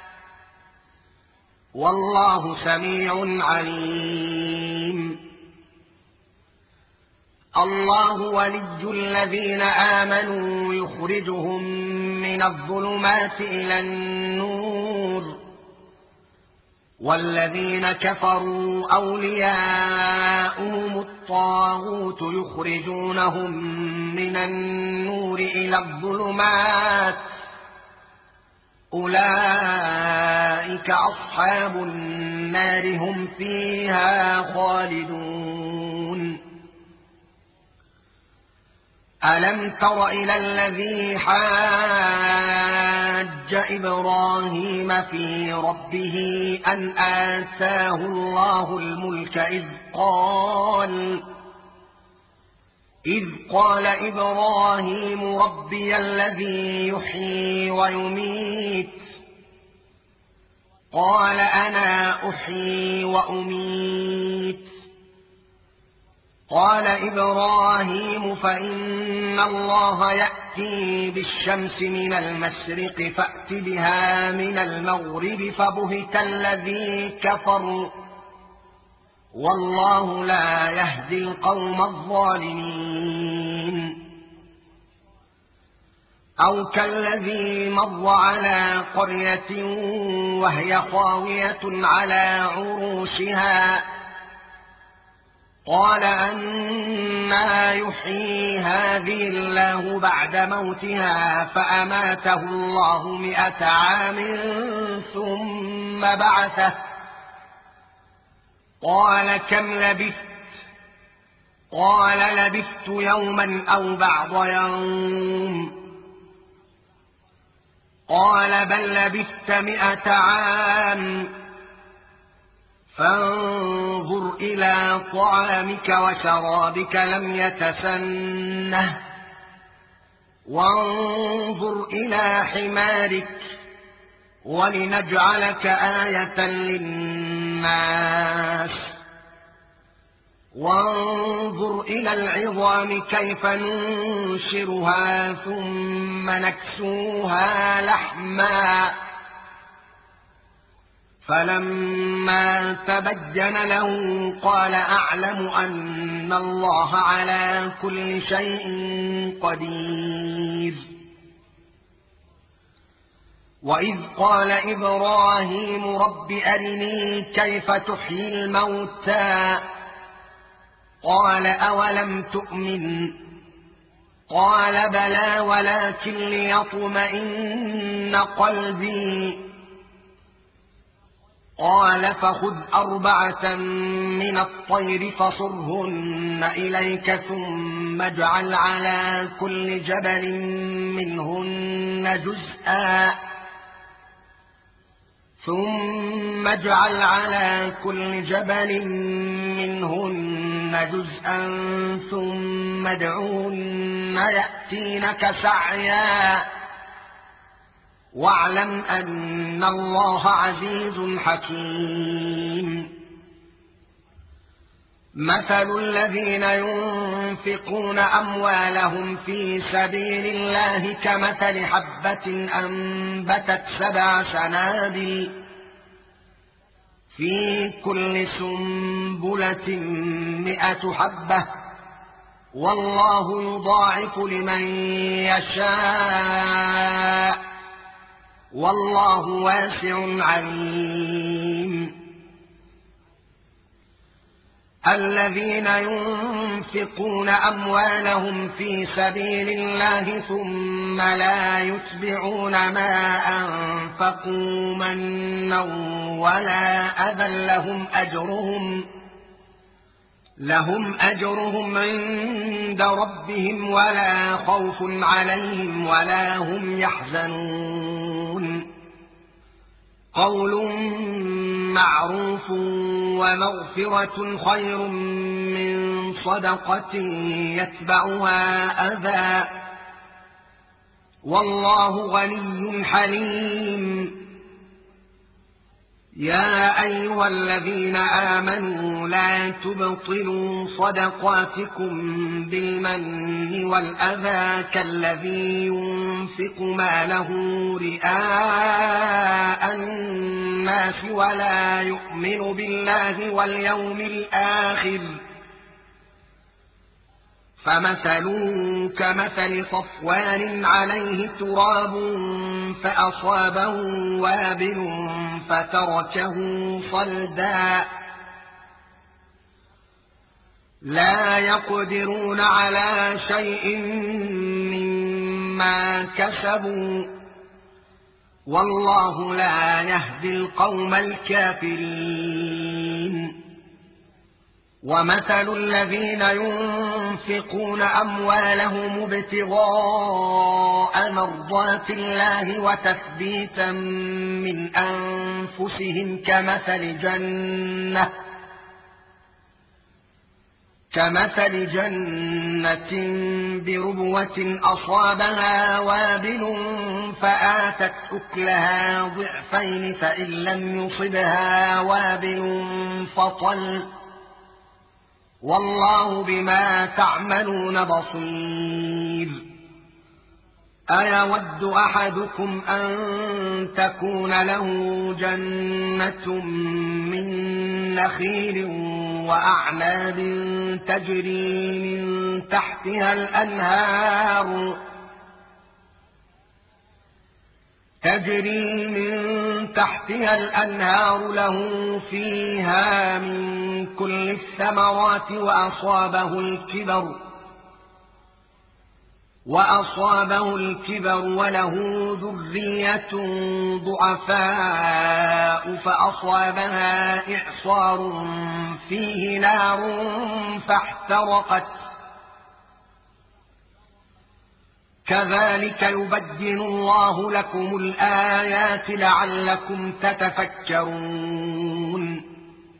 والله سميع عليم. الله ولي الذين آمنوا يخرجهم من الظلمات إلى النور والذين كفروا أولياؤهم الطاغوت يخرجونهم من النور إلى الظلمات أولئك أصحاب النار هم فيها خالدون. ألم تر إلى الذي حاج إبراهيم في ربه أن آتاه الله الملك إذ قال إذ قال إبراهيم ربي الذي يحيي ويميت قال أنا أحيي وأميت قال إبراهيم فإن الله يأتي بالشمس من المشرق فأت بها من المغرب فبهت الذي كفر والله لا يهدي القوم الظالمين أو كالذي مر على قرية وهي خاوية على عروشها قال أنى يحيي هذه الله بعد موتها فأماته الله مئة عام ثم بعثه قال كم لبثت قال لبثت يوما أو بعض يوم قال بل لبثت مئة عام فانظر إلى طعامك وشرابك لم يتسنه وانظر إلى حمارك ولنجعلك آية للناس وانظر إلى العظام كيف ننشرها ثم نكسوها لحما فلما تبين له قال أعلم أن الله على كل شيء قدير وإذ قال إبراهيم رب أرني كيف تحيي الموتى قال أولم تؤمن قال بلى ولكن ليطمئن قلبي قال فخذ أربعة من الطير فصرهن إليك ثم اجعل على كل جبل منهن جزءا ثم اجعل على كل جبل منهن جزءا ثم ادعوهن يأتينك سعيا واعلم أن الله عزيز حكيم مثل الذين ينفقون أموالهم في سبيل الله كمثل حبة أنبتت سبع سنابل في كل سنبلة مئة حبة والله يضاعف لمن يشاء والله واسع عليم الذين ينفقون أموالهم في سبيل الله ثم لا يتبعون ما أنفقوا منا ولا أذى لهم أجرهم لهم أجرهم عند ربهم ولا خوف عليهم ولا هم يحزنون قول معروف ومغفرة خير من صدقة يتبعها أذى والله غني حليم يا أيها الذين آمنوا لا تبطلوا صدقاتكم بالمن والأذى كالذي ينفق ماله رئاء الناس ولا يؤمن بالله واليوم الآخر فمثلوا كمثل صفوان عليه تراب فأصابه وابل فتركه صلدا لا يقدرون على شيء مما كسبوا والله لا يهدي القوم الكافرين ومثل الذين ينفقون أموالهم ابتغاء مرضات الله وتثبيتا من أنفسهم كمثل جنة كمثل جنة بربوة أصابها وابل فآتت أكلها ضعفين فإن لم يصبها وابل فطل والله بما تعملون بصير. أيود أحدكم أن تكون له جنة من نخيل وأعناب تجري من تحتها الأنهار تجري من تحتها الأنهار له فيها من كل الثمرات وأصابه الكبر وأصابه الكبر وله ذرية ضعفاء فأصابها إعصار فيه نار فاحترقت كذلك يبين الله لكم الآيات لعلكم تتفكرون.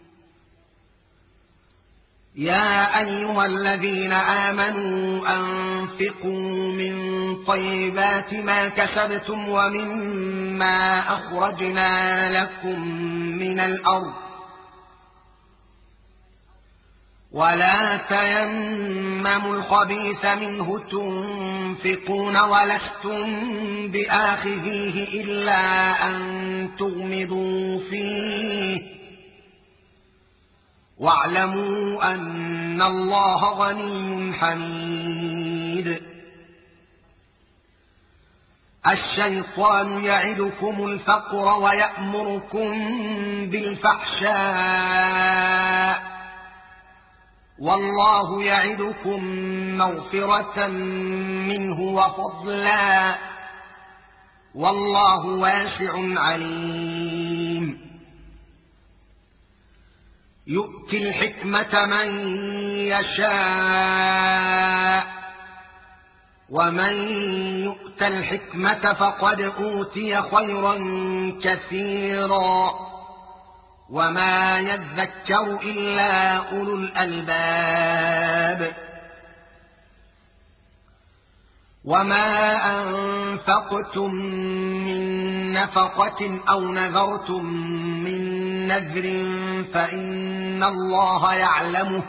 يا أيها الذين آمنوا أنفقوا من طيبات ما كسبتم ومما أخرجنا لكم من الأرض ولا تيمموا الخبيث منه تنفقون ولستم بآخذيه إلا أن تغمضوا فيه واعلموا أن الله غني حميد. الشيطان يعدكم الفقر ويأمركم بالفحشاء والله يعدكم مغفرة منه وفضلا والله واسع عليم. يؤتي الحكمة من يشاء ومن يؤت الحكمة فقد أوتي خيرا كثيرا وما يذكر إلا أولو الألباب. وما أنفقتم من نفقة أو نذرتم من نذر فإن الله يعلمه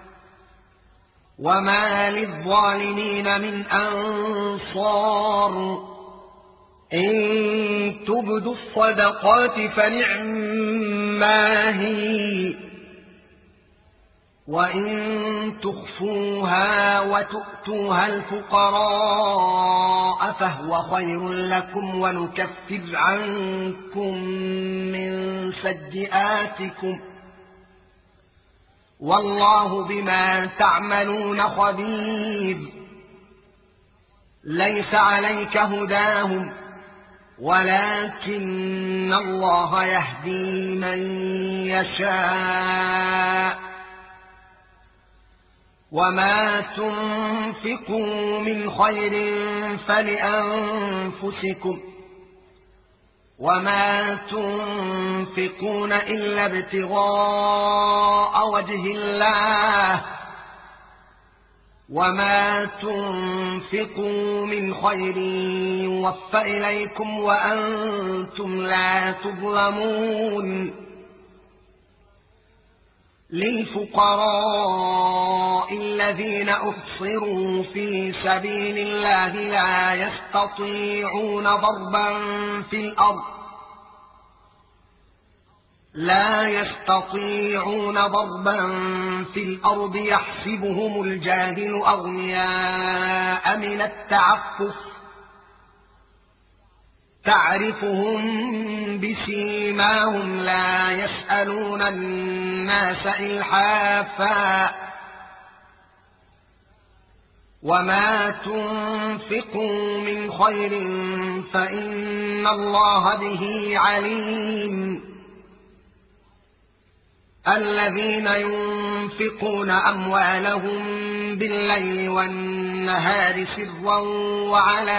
وما للظالمين من أنصار. إن تبدوا الصدقات فنعما هي وإن تخفوها وتؤتوها الفقراء فهو خير لكم ونكفر عنكم من سيئاتكم والله بما تعملون خبير. ليس عليك هداهم ولكن الله يهدي من يشاء وما تنفقوا من خير فلأنفسكم وما تنفقون إلا ابتغاء وجه الله وما تنفقوا من خير يوفى إليكم وأنتم لا تظلمون. للفقراء الذين أحصروا في سبيل الله لا يستطيعون ضربا في الأرض لا يستطيعون ضربا في الأرض يحسبهم الجاهل أغنياء من التعفف تعرفهم بسيماهم لا يسألون الناس إلحافا وما تنفقوا من خير فإن الله به عليم. الذين ينفقون أموالهم بالليل والنهار سرا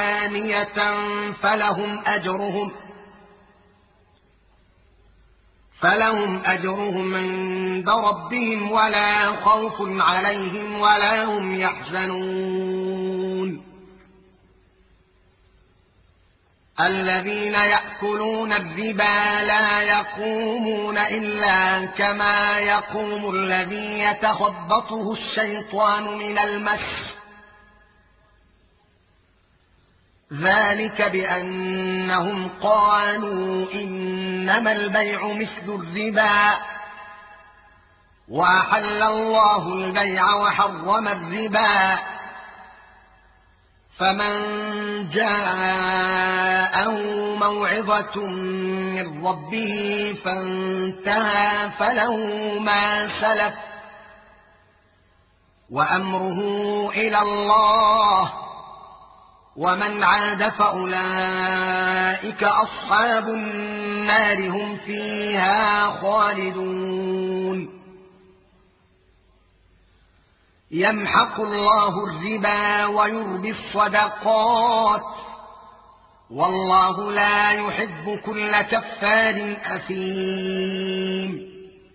وعلانية فلهم أجرهم فلهم أجرهم عند ربهم ولا خوف عليهم ولا هم يحزنون الذين يأكلون الربا لا يقومون إلا كما يقوم الذي يتخبطه الشيطان من المس ذلك بأنهم قالوا إنما البيع مثل الربا وأحل الله البيع وحرم الربا فمن جاءه موعظة من ربه فانتهى فله ما سلف وأمره إلى الله ومن عاد فأولئك أصحاب النار هم فيها خالدون يمحق الله الربا ويربي الصدقات والله لا يحب كل كفار أثيم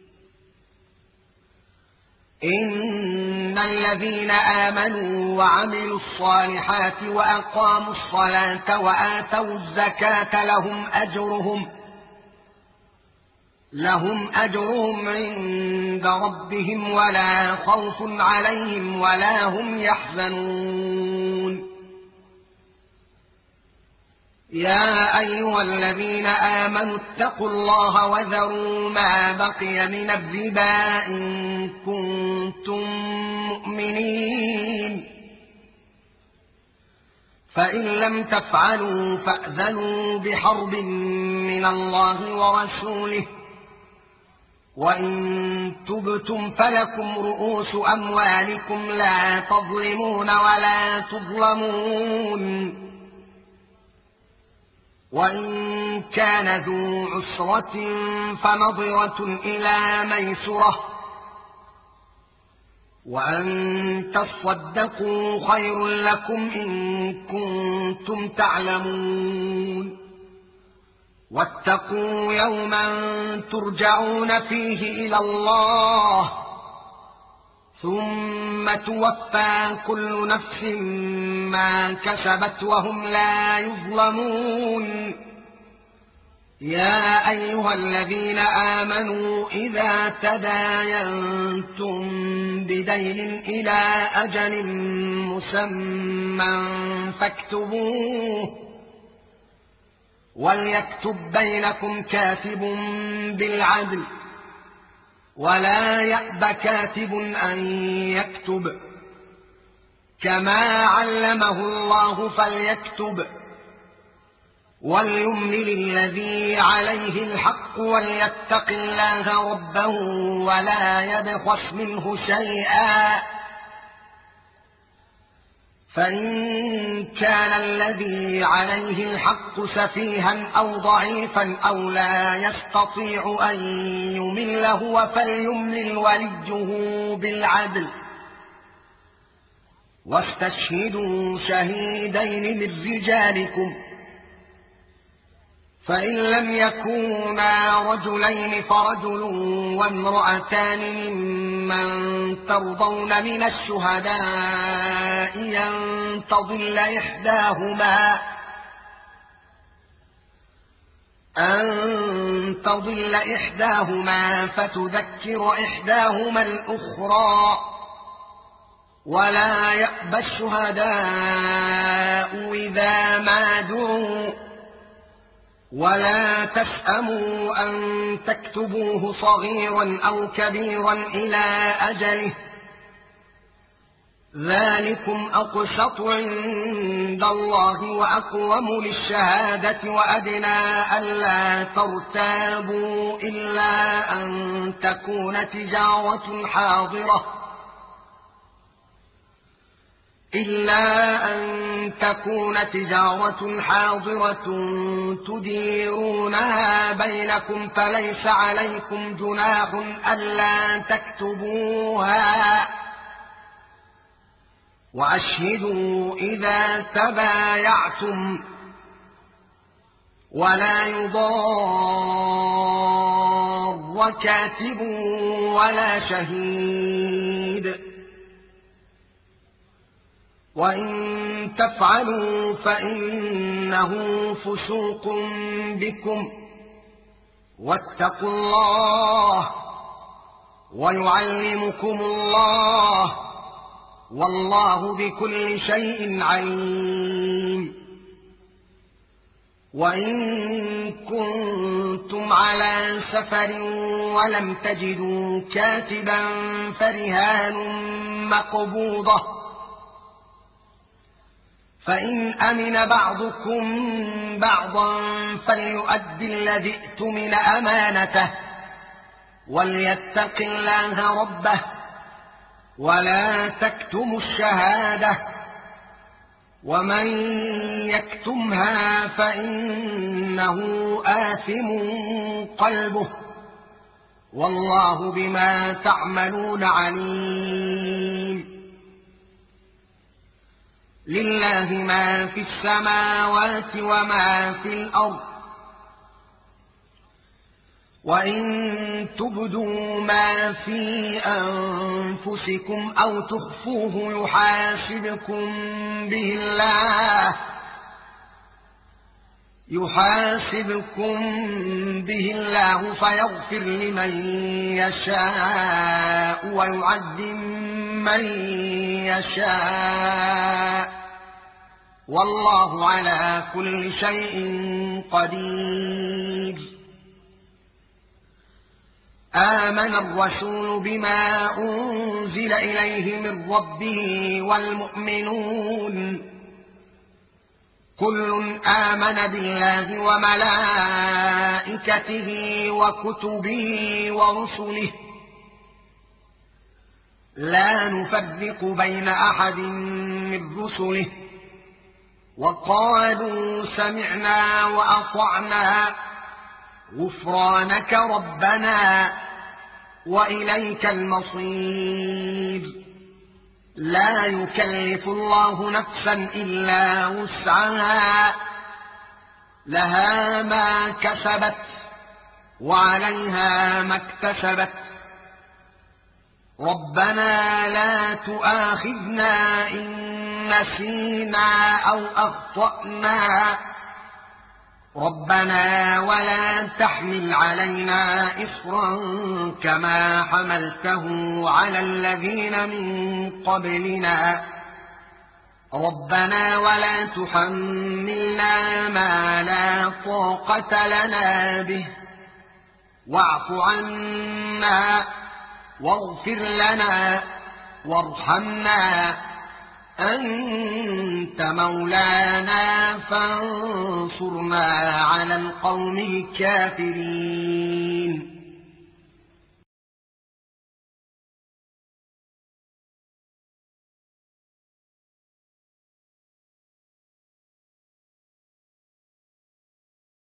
إن الذين آمنوا وعملوا الصالحات وأقاموا الصلاة وآتوا الزكاة لهم أجرهم لهم أجرهم عند ربهم ولا خوف عليهم ولا هم يحزنون يا أيها الذين آمنوا اتقوا الله وذروا ما بقي من الربا إن كنتم مؤمنين فإن لم تفعلوا فأذنوا بحرب من الله ورسوله وإن تبتم فلكم رؤوس أموالكم لا تظلمون ولا تظلمون وإن كان ذو عسرة فنظرة إلى ميسرة وأن تصدقوا خير لكم إن كنتم تعلمون واتقوا يوما ترجعون فيه إلى الله ثم توفى كل نفس ما كسبت وهم لا يظلمون يا أيها الذين آمنوا إذا تداينتم بدين إلى أجل مسمى فاكتبوه وليكتب بينكم كاتب بالعدل ولا يأب كاتب أن يكتب كما علمه الله فليكتب وليملل الذي عليه الحق وليتق الله ربه ولا يبخس منه شيئا فإن كان الذي عليه الحق سفيها أو ضعيفا أو لا يستطيع أن يمل هو فليملل وليه بالعدل واستشهدوا شهيدين من رجالكم فإن لم يكونا رجلين فرجل وامرأتان ممن ترضون من الشهداء أن تضل إحداهما أن تضل إحداهما فتذكر إحداهما الأخرى ولا يأبى الشهداء إذا ما دعوا ولا تسأموا أن تكتبوه صغيرا أو كبيرا إلى أجله ذلكم أقسط عند الله وأقوم للشهادة وأدنى ألا ترتابوا إلا أن تكون تجارة حاضرة إلا أن تكون تجارة حاضرة تديرونها بينكم فليس عليكم جناح ألا تكتبوها وأشهدوا إذا تبايعتم ولا يضار وكاتب ولا شهيد. وإن تفعلوا فإنه فسوق بكم، واتقوا الله ويعلمكم الله، والله بكل شيء عليم. وإن كنتم على سفر ولم تجدوا كاتبا فرهان مقبوضة، فإن أمن بعضكم بعضا فليؤد الذي اؤتمن أمانته وليتق الله ربه ولا تكتموا الشهادة، ومن يكتمها فإنه آثم قلبه، والله بما تعملون عليم. لله ما في السماوات وما في الأرض، وإن تبدوا ما في أنفسكم أو تخفوه يحاسبكم به الله يحاسبكم به الله فيغفر لمن يشاء ويعذب من يشاء، والله على كل شيء قدير. آمن الرسول بما أنزل إليه من ربه والمؤمنون كل آمن بالله وملائكته وكتبه ورسله لا نفرق بين أحد من رسله، وقالوا سمعنا وأطعنا غفرانك ربنا وإليك المصير. لا يكلف الله نفسا إلا وسعها، لها ما كسبت وعليها ما اكتسبت. ربنا لا تؤاخذنا إن نسينا أو أخطأنا، ربنا ولا تحمل علينا إصرا كما حملته على الذين من قبلنا، ربنا ولا تحملنا ما لا طاقة لنا به، واعف عنا واغفر لنا وارحمنا، أنت مولانا فانصرنا على القوم الكافرين.